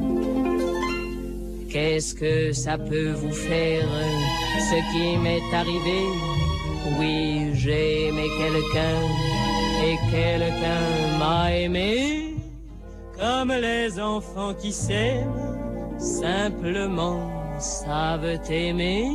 Qu'est-ce que ça peut vous faire, ce qui m'est arrivé? Oui, j'ai aimé quelqu'un et quelqu'un m'a aimé, comme les enfants qui s'aiment simplement savent aimer,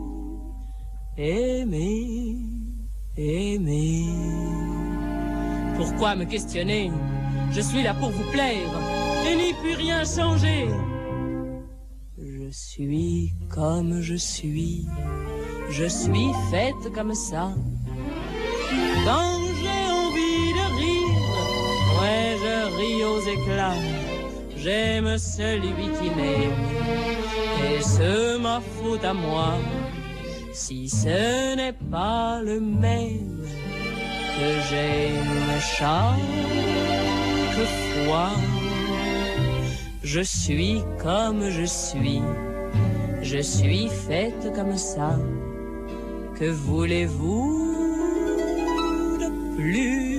aimer, aimer. Pourquoi me questionner? Je suis là pour vous plaire et n'y puis rien changer. Je suis comme je suis, je suis faite comme ça. Quand j'ai envie de rire, ouais, je ris aux éclats. J'aime celui qui m'aime, et c'est ma faute à moi si ce n'est pas le même que j'aime chaque fois. Je suis comme je suis, je suis faite comme ça. Que voulez-vous de plus?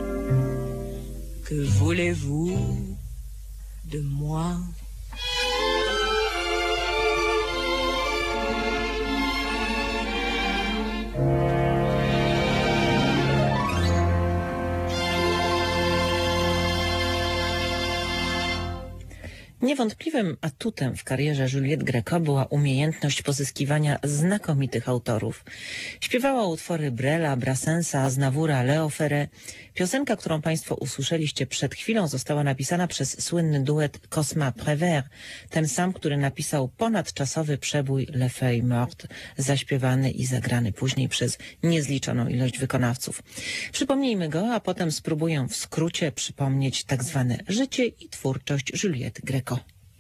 Que voulez-vous de moi? Niewątpliwym atutem w karierze Juliette Gréco była umiejętność pozyskiwania znakomitych autorów. Śpiewała utwory Brela, Brassensa, Aznavoura, Léo Ferré. Piosenka, którą Państwo usłyszeliście przed chwilą, została napisana przez słynny duet Cosma Prévert, ten sam, który napisał ponadczasowy przebój Les Feuilles Mortes, zaśpiewany i zagrany później przez niezliczoną ilość wykonawców. Przypomnijmy go, a potem spróbuję w skrócie przypomnieć tak zwane życie i twórczość Juliette Gréco.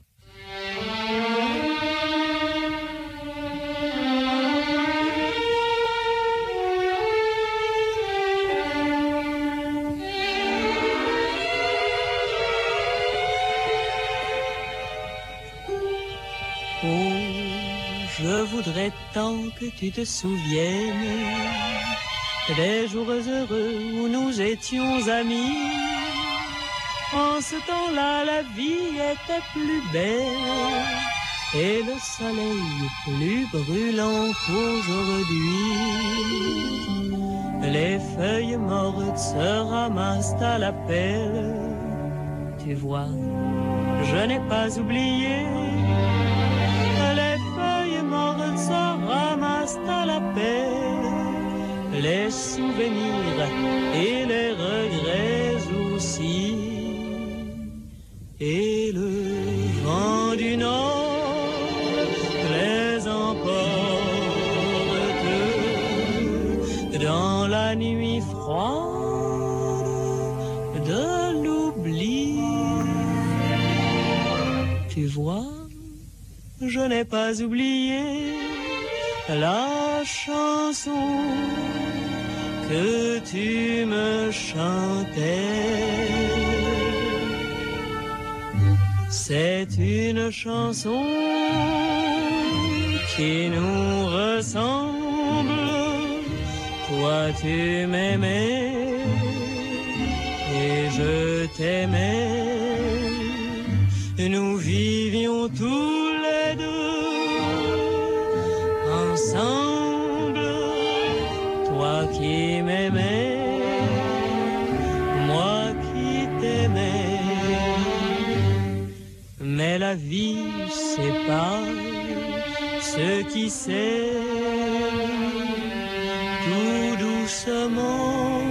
Je voudrais tant que tu te souviennes des jours heureux où nous étions amis. En ce temps-là, la vie était plus belle et le soleil plus brûlant qu'aujourd'hui. Les feuilles mortes se ramassent à la pelle. Tu vois, je n'ai pas oublié. Les feuilles mortes se ramassent à la rappelle les souvenirs et les regrets aussi. Et le vent du nord les emporte dans la nuit froide de l'oubli. Tu vois, je n'ai pas oublié la chanson que tu me chantais. C'est une chanson qui nous ressemble. Toi tu m'aimais et je t'aimais. Nous vivions tous les deux ensemble. Toi qui m'aimais, moi qui t'aimais. Mais la vie sépare ceux qui s'aiment tout doucement,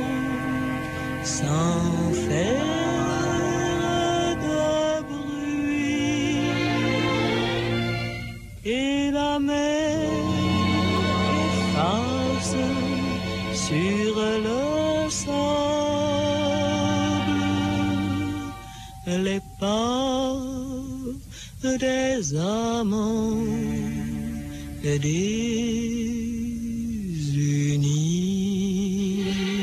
sans faire de bruit. Et la mer efface sur le sable les pas des amants désunis.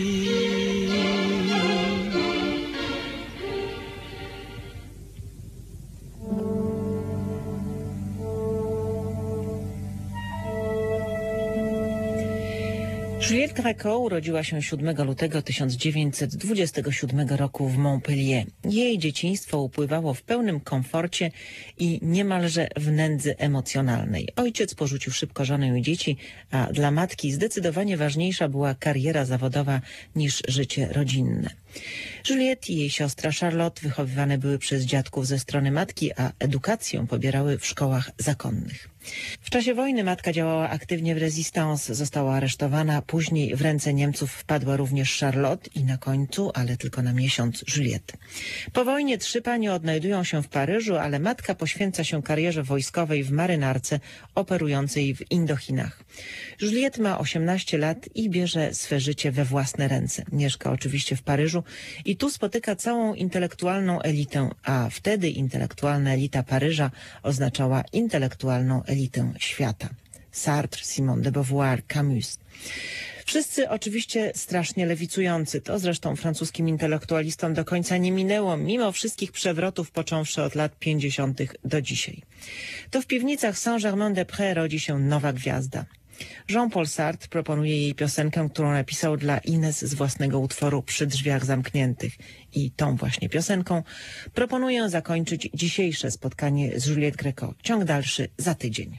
Juliette Gréco urodziła się siódmego lutego tysiąc dziewięćset dwudziestego siódmego roku w Montpellier. Jej dzieciństwo upływało w pełnym komforcie i niemalże w nędzy emocjonalnej. Ojciec porzucił szybko żonę i dzieci, a dla matki zdecydowanie ważniejsza była kariera zawodowa niż życie rodzinne. Juliette i jej siostra Charlotte wychowywane były przez dziadków ze strony matki, a edukację pobierały w szkołach zakonnych. W czasie wojny matka działała aktywnie w Resistance, została aresztowana, później w ręce Niemców wpadła również Charlotte i na końcu, ale tylko na miesiąc, Juliette. Po wojnie trzy panie odnajdują się w Paryżu, ale matka poświęca się karierze wojskowej w marynarce operującej w Indochinach. Juliette ma osiemnaście lat i bierze swe życie we własne ręce. Mieszka oczywiście w Paryżu i tu spotyka całą intelektualną elitę, a wtedy intelektualna elita Paryża oznaczała intelektualną elitę świata. Sartre, Simone de Beauvoir, Camus. Wszyscy oczywiście strasznie lewicujący. To zresztą francuskim intelektualistom do końca nie minęło, mimo wszystkich przewrotów począwszy od lat pięćdziesiątych do dzisiaj. To w piwnicach Saint-Germain-des-Prés rodzi się nowa gwiazda. Jean-Paul Sartre proponuje jej piosenkę, którą napisał dla Ines z własnego utworu Przy drzwiach zamkniętych. I tą właśnie piosenką proponuję zakończyć dzisiejsze spotkanie z Juliette Gréco. Ciąg dalszy za tydzień.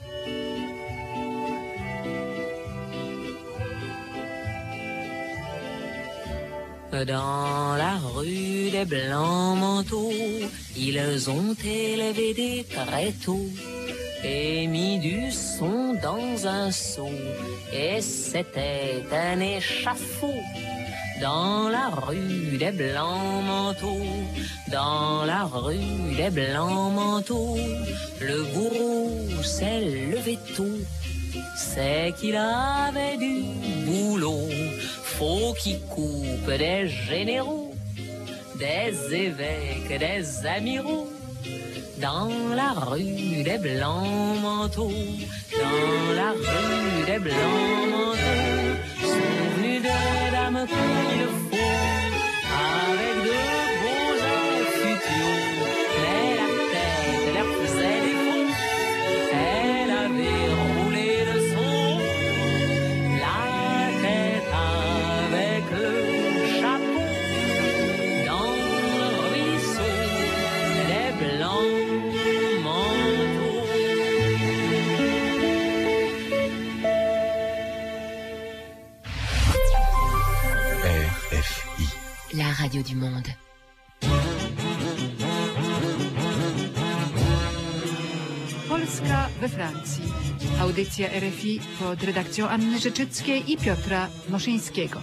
Dans la rue des blancs manteaux, ils ont élevé des tréteaux et mis du son dans un seau, et c'était un échafaud. Dans la rue des blancs manteaux, dans la rue des blancs manteaux, le bourreau s'est levé tôt, c'est qu'il avait du boulot. Faut qu'il coupe des généraux, des évêques, des amiraux. Dans la rue des blancs manteaux, dans la rue des blancs manteaux, sont venues des dames qu'il faut, avec de beaux airs futurs, mais la tête leur faisait défaut. Elle avait roulé le son, la tête avec le chapeau, dans le ruisseau des blancs manteaux. R F I, la radio du monde. Polska we Francji. Audycja R F I pod redakcją Anny Rzeczyckiej i Piotra Moszyńskiego.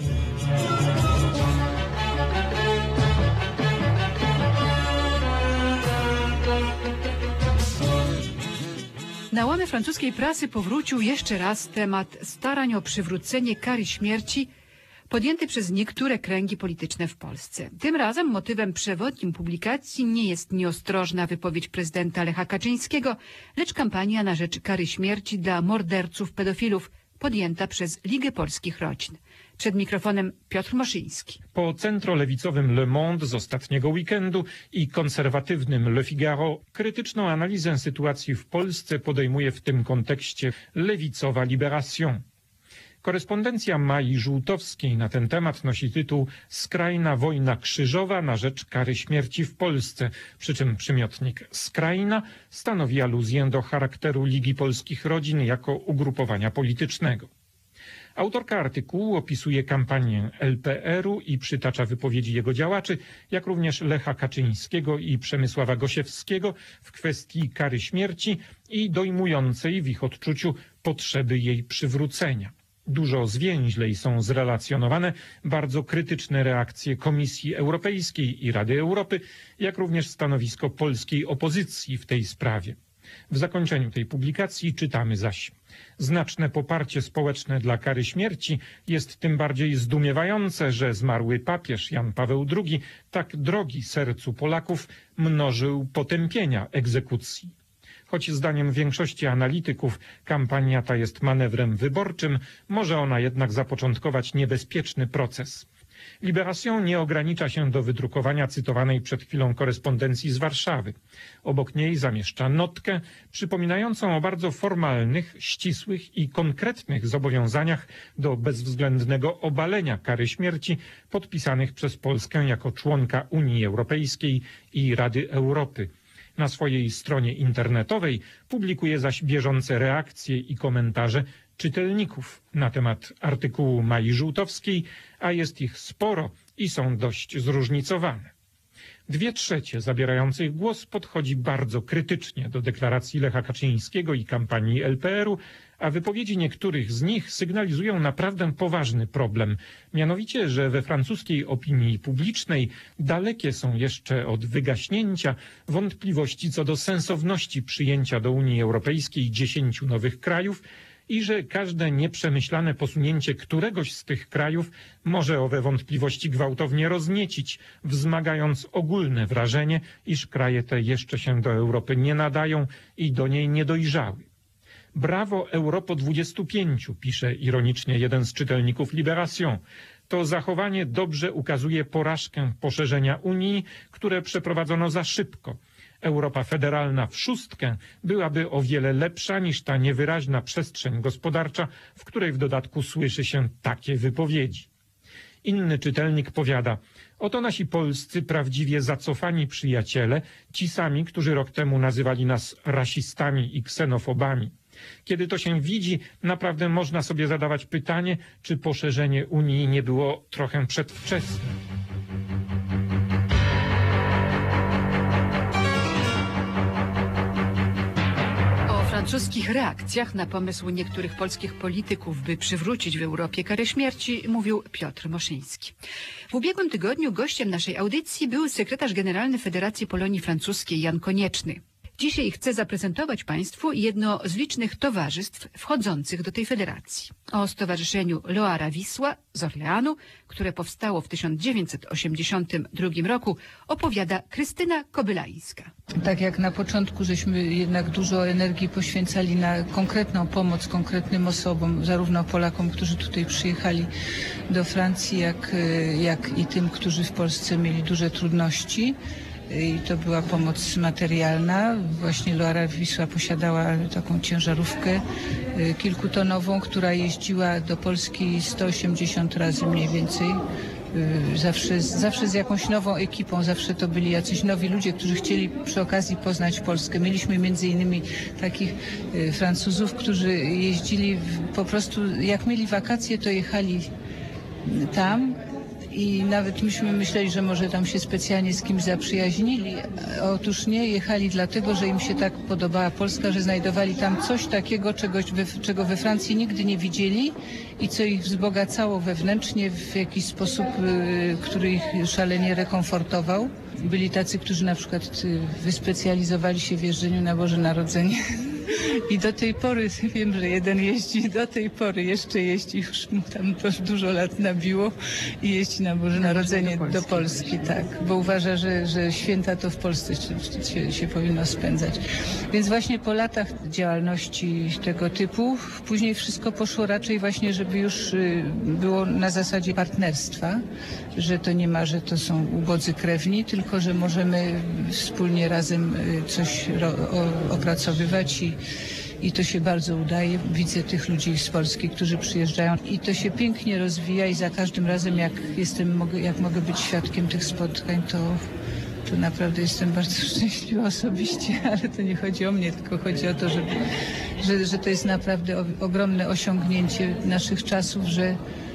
Na łamy francuskiej prasy powrócił jeszcze raz temat starań o przywrócenie kary śmierci podjęty przez niektóre kręgi polityczne w Polsce. Tym razem motywem przewodnim publikacji nie jest nieostrożna wypowiedź prezydenta Lecha Kaczyńskiego, lecz kampania na rzecz kary śmierci dla morderców pedofilów podjęta przez Ligę Polskich Rodzin. Przed mikrofonem Piotr Moszyński. Po centrolewicowym Le Monde z ostatniego weekendu i konserwatywnym Le Figaro krytyczną analizę sytuacji w Polsce podejmuje w tym kontekście lewicowa Libération. Korespondencja Mai Żółtowskiej na ten temat nosi tytuł Skrajna wojna krzyżowa na rzecz kary śmierci w Polsce, przy czym przymiotnik skrajna stanowi aluzję do charakteru Ligi Polskich Rodzin jako ugrupowania politycznego. Autorka artykułu opisuje kampanię L P R-u i przytacza wypowiedzi jego działaczy, jak również Lecha Kaczyńskiego i Przemysława Gosiewskiego w kwestii kary śmierci i dojmującej w ich odczuciu potrzeby jej przywrócenia. Dużo zwięźlej są zrelacjonowane bardzo krytyczne reakcje Komisji Europejskiej i Rady Europy, jak również stanowisko polskiej opozycji w tej sprawie. W zakończeniu tej publikacji czytamy zaś: znaczne poparcie społeczne dla kary śmierci jest tym bardziej zdumiewające, że zmarły papież Jan Paweł drugi, tak drogi sercu Polaków, mnożył potępienia egzekucji. Choć zdaniem większości analityków kampania ta jest manewrem wyborczym, może ona jednak zapoczątkować niebezpieczny proces. Libération nie ogranicza się do wydrukowania cytowanej przed chwilą korespondencji z Warszawy. Obok niej zamieszcza notkę przypominającą o bardzo formalnych, ścisłych i konkretnych zobowiązaniach do bezwzględnego obalenia kary śmierci podpisanych przez Polskę jako członka Unii Europejskiej i Rady Europy. Na swojej stronie internetowej publikuje zaś bieżące reakcje i komentarze czytelników na temat artykułu Mai Żółtowskiej, a jest ich sporo i są dość zróżnicowane. Dwie trzecie zabierających głos podchodzi bardzo krytycznie do deklaracji Lecha Kaczyńskiego i kampanii L P R-u, a wypowiedzi niektórych z nich sygnalizują naprawdę poważny problem, mianowicie, że we francuskiej opinii publicznej dalekie są jeszcze od wygaśnięcia wątpliwości co do sensowności przyjęcia do Unii Europejskiej dziesięciu nowych krajów i że każde nieprzemyślane posunięcie któregoś z tych krajów może owe wątpliwości gwałtownie rozniecić, wzmagając ogólne wrażenie, iż kraje te jeszcze się do Europy nie nadają i do niej nie dojrzały. Brawo Europo dwudziestu pięciu, pisze ironicznie jeden z czytelników Libération. To zachowanie dobrze ukazuje porażkę poszerzenia Unii, które przeprowadzono za szybko. Europa federalna w szóstkę byłaby o wiele lepsza niż ta niewyraźna przestrzeń gospodarcza, w której w dodatku słyszy się takie wypowiedzi. Inny czytelnik powiada: oto nasi polscy prawdziwie zacofani przyjaciele, ci sami, którzy rok temu nazywali nas rasistami i ksenofobami. Kiedy to się widzi, naprawdę można sobie zadawać pytanie, czy poszerzenie Unii nie było trochę przedwczesne. O francuskich reakcjach na pomysł niektórych polskich polityków, by przywrócić w Europie karę śmierci, mówił Piotr Moszyński. W ubiegłym tygodniu gościem naszej audycji był sekretarz generalny Federacji Polonii Francuskiej Jan Konieczny. Dzisiaj chcę zaprezentować Państwu jedno z licznych towarzystw wchodzących do tej federacji. O Stowarzyszeniu Loara Wisła z Orleanu, które powstało w tysiąc dziewięćset osiemdziesiątym drugim roku, opowiada Krystyna Kobylańska. Tak jak na początku żeśmy jednak dużo energii poświęcali na konkretną pomoc konkretnym osobom, zarówno Polakom, którzy tutaj przyjechali do Francji, jak, jak i tym, którzy w Polsce mieli duże trudności. I to była pomoc materialna. Właśnie Loara Wisła posiadała taką ciężarówkę kilkutonową, która jeździła do Polski sto osiemdziesiąt razy mniej więcej. Zawsze, zawsze z jakąś nową ekipą, zawsze to byli jacyś nowi ludzie, którzy chcieli przy okazji poznać Polskę. Mieliśmy między innymi takich Francuzów, którzy jeździli po prostu, jak mieli wakacje, to jechali tam i nawet myśmy myśleli, że może tam się specjalnie z kimś zaprzyjaźnili. Otóż nie, jechali dlatego, że im się tak podobała Polska, że znajdowali tam coś takiego, czegoś we, czego we Francji nigdy nie widzieli i co ich wzbogacało wewnętrznie w jakiś sposób, y, który ich szalenie rekomfortował. Byli tacy, którzy na przykład y, wyspecjalizowali się w jeżdżeniu na Boże Narodzenie. I do tej pory, wiem, że jeden jeździ, do tej pory jeszcze jeździ, już mu tam też dużo lat nabiło i jeździ na Boże Narodzenie do Polski, do Polski tak, bo uważa, że, że święta to w Polsce się, się, się powinno spędzać. Więc właśnie po latach działalności tego typu, później wszystko poszło raczej właśnie, żeby już było na zasadzie partnerstwa, że to nie ma, że to są ubodzy krewni, tylko że możemy wspólnie razem coś opracowywać i I to się bardzo udaje. Widzę tych ludzi z Polski, którzy przyjeżdżają i to się pięknie rozwija i za każdym razem jak jestem, mogę, jak mogę być świadkiem tych spotkań, to, to naprawdę jestem bardzo szczęśliwa osobiście, ale to nie chodzi o mnie, tylko chodzi o to, żeby, że, że to jest naprawdę o, ogromne osiągnięcie naszych czasów, że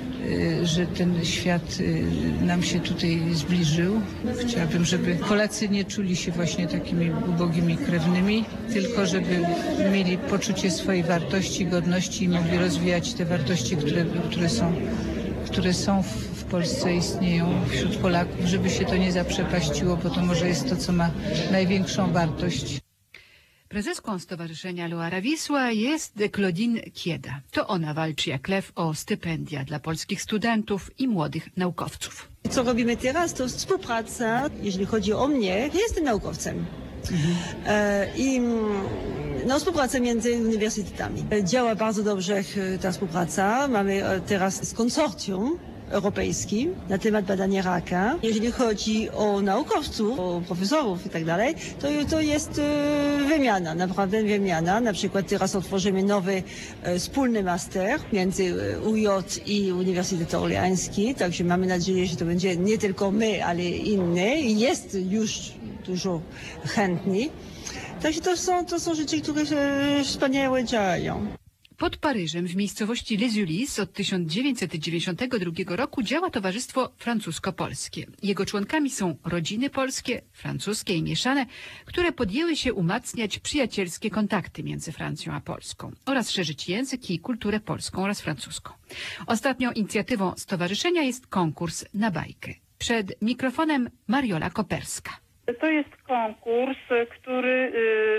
że ten świat nam się tutaj zbliżył. Chciałabym, żeby Polacy nie czuli się właśnie takimi ubogimi krewnymi, tylko żeby mieli poczucie swojej wartości, godności i mogli rozwijać te wartości, które, które są, które są w Polsce, istnieją wśród Polaków, żeby się to nie zaprzepaściło, bo to może jest to, co ma największą wartość. Prezeską Stowarzyszenia Loara Wisła jest Claudine Kieda. To ona walczy jak lew o stypendia dla polskich studentów i młodych naukowców. Co robimy teraz, to współpraca. Jeżeli chodzi o mnie, ja jestem naukowcem. Mhm. E, I no, współpraca między uniwersytetami. Działa bardzo dobrze ta współpraca. Mamy teraz konsorcjum europejski na temat badania raka. Jeżeli chodzi o naukowców, o profesorów i tak dalej, to, to jest e, wymiana, naprawdę wymiana. Na przykład teraz otworzymy nowy e, wspólny master między U J i Uniwersytet Orleański, także mamy nadzieję, że to będzie nie tylko my, ale inne i jest już dużo chętni. Także to są, to są rzeczy, które e, wspaniałe działają. Pod Paryżem w miejscowości Les Ulis od tysiąc dziewięćset dziewięćdziesiątego drugiego roku działa Towarzystwo Francusko-Polskie. Jego członkami są rodziny polskie, francuskie i mieszane, które podjęły się umacniać przyjacielskie kontakty między Francją a Polską oraz szerzyć język i kulturę polską oraz francuską. Ostatnią inicjatywą stowarzyszenia jest konkurs na bajkę. Przed mikrofonem Mariola Koperska. To jest konkurs, który y,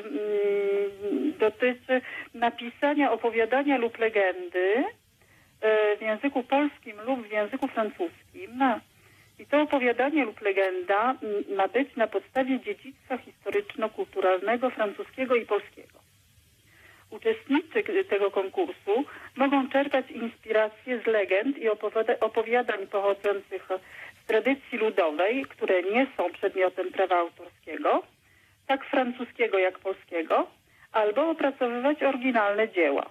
y, dotyczy napisania opowiadania lub legendy y, w języku polskim lub w języku francuskim. I to opowiadanie lub legenda y, ma być na podstawie dziedzictwa historyczno-kulturalnego francuskiego i polskiego. Uczestnicy tego konkursu mogą czerpać inspiracje z legend i opowiadań pochodzących z tradycji ludowej, które nie są przedmiotem prawa autorskiego, tak francuskiego jak polskiego, albo opracowywać oryginalne dzieła.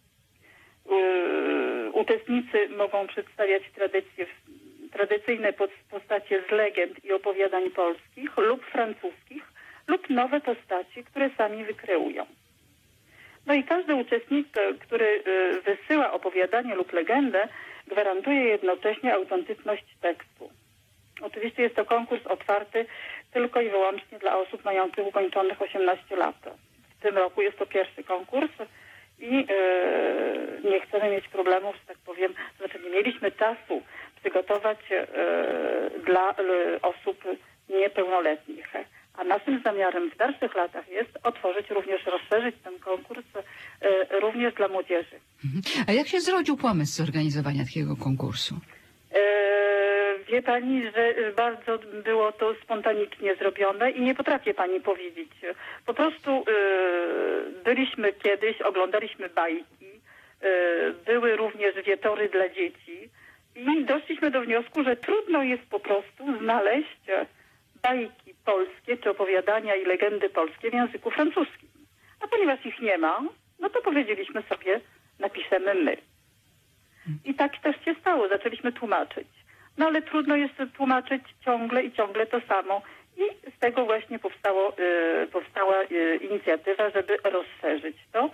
Uczestnicy mogą przedstawiać tradycje, tradycyjne postacie z legend i opowiadań polskich lub francuskich lub nowe postaci, które sami wykreują. No i każdy uczestnik, który wysyła opowiadanie lub legendę, gwarantuje jednocześnie autentyczność tekstu. Oczywiście jest to konkurs otwarty tylko i wyłącznie dla osób mających ukończonych osiemnaście lat. W tym roku jest to pierwszy konkurs i yy, nie chcemy mieć problemów, że tak powiem, znaczy nie mieliśmy czasu przygotować yy, dla yy, osób niepełnoletnich. A naszym zamiarem w dalszych latach jest otworzyć również, rozszerzyć ten konkurs y, również dla młodzieży. A jak się zrodził pomysł zorganizowania takiego konkursu? Y, wie pani, że bardzo było to spontanicznie zrobione i nie potrafię pani powiedzieć. Po prostu y, byliśmy kiedyś, oglądaliśmy bajki, y, były również wieczory dla dzieci i doszliśmy do wniosku, że trudno jest po prostu znaleźć bajki polskie, czy opowiadania i legendy polskie w języku francuskim. A ponieważ ich nie ma, no to powiedzieliśmy sobie, napiszemy my. I tak też się stało, zaczęliśmy tłumaczyć. No ale trudno jest tłumaczyć ciągle i ciągle to samo. I z tego właśnie powstało, y, powstała y, inicjatywa, żeby rozszerzyć to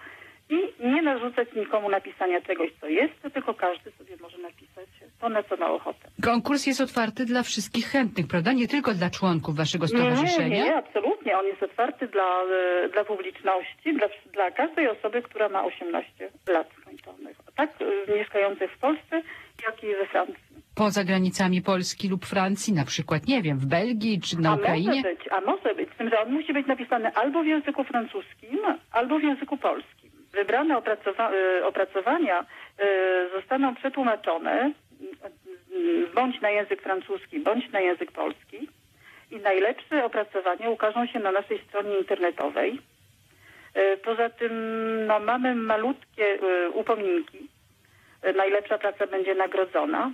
i nie narzucać nikomu napisania czegoś, co jest, tylko każdy sobie może napisać to, na co ma ochotę. Konkurs jest otwarty dla wszystkich chętnych, prawda? Nie tylko dla członków waszego Nie, stowarzyszenia? nie, nie, absolutnie. On jest otwarty dla, e, dla publiczności, dla, dla każdej osoby, która ma osiemnaście lat skończonych. Tak e, mieszkających w Polsce, jak i we Francji. Poza granicami Polski lub Francji, na przykład, nie wiem, w Belgii czy na a Ukrainie? Może być, a może być, z tym, że on musi być napisany albo w języku francuskim, albo w języku polskim. Wybrane opracowa e, opracowania e, zostaną przetłumaczone bądź na język francuski, bądź na język polski. I najlepsze opracowania ukażą się na naszej stronie internetowej. Poza tym no, mamy malutkie upominki. Najlepsza praca będzie nagrodzona.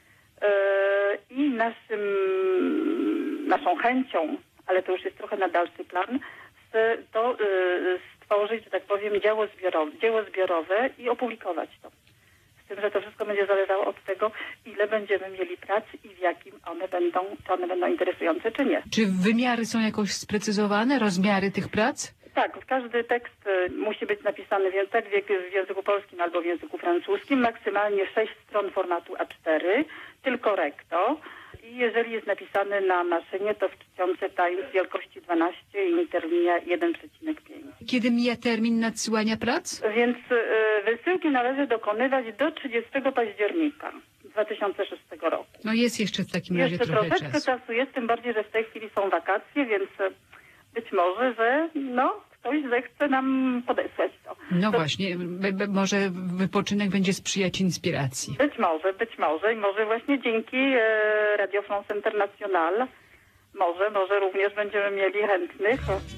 I naszym, naszą chęcią, ale to już jest trochę na dalszy plan, to stworzyć, że tak powiem, dzieło zbiorowe, dzieło zbiorowe i opublikować to. Z tym, że to wszystko będzie zależało od tego, ile będziemy mieli prac i w jakim one będą, czy one będą interesujące, czy nie. Czy wymiary są jakoś sprecyzowane, rozmiary tych prac? Tak, każdy tekst musi być napisany w, tak w języku polskim albo w języku francuskim, maksymalnie sześć stron formatu A cztery, tylko recto. I jeżeli jest napisany na maszynie, to w czcionce Times wielkości dwanaście i interlinia jeden przecinek pięć. Kiedy mija termin nadsyłania prac? Więc y, wysyłki należy dokonywać do trzydziestego października dwa tysiące szóstego roku. No jest jeszcze w takim razie jeszcze trochę troszeczkę czasu. czasu jest, tym bardziej, że w tej chwili są wakacje, więc być może, że no, ktoś zechce nam podesłać to. No to... właśnie, b- b- może wypoczynek będzie sprzyjać inspiracji. Być może, być może i może właśnie dzięki e, Radio France International może, może również będziemy mieli chętnych.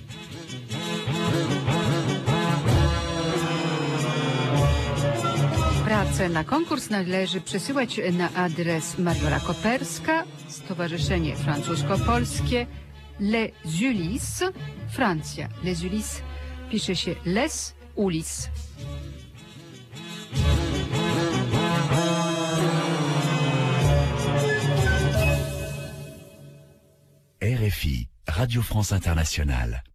Pracę na konkurs należy przesyłać na adres Mariola Koperska, Stowarzyszenie Francusko-Polskie Les Ulysses, Francja. Les Ulysses pisze się Les Ulis. R F I, Radio France Internationale.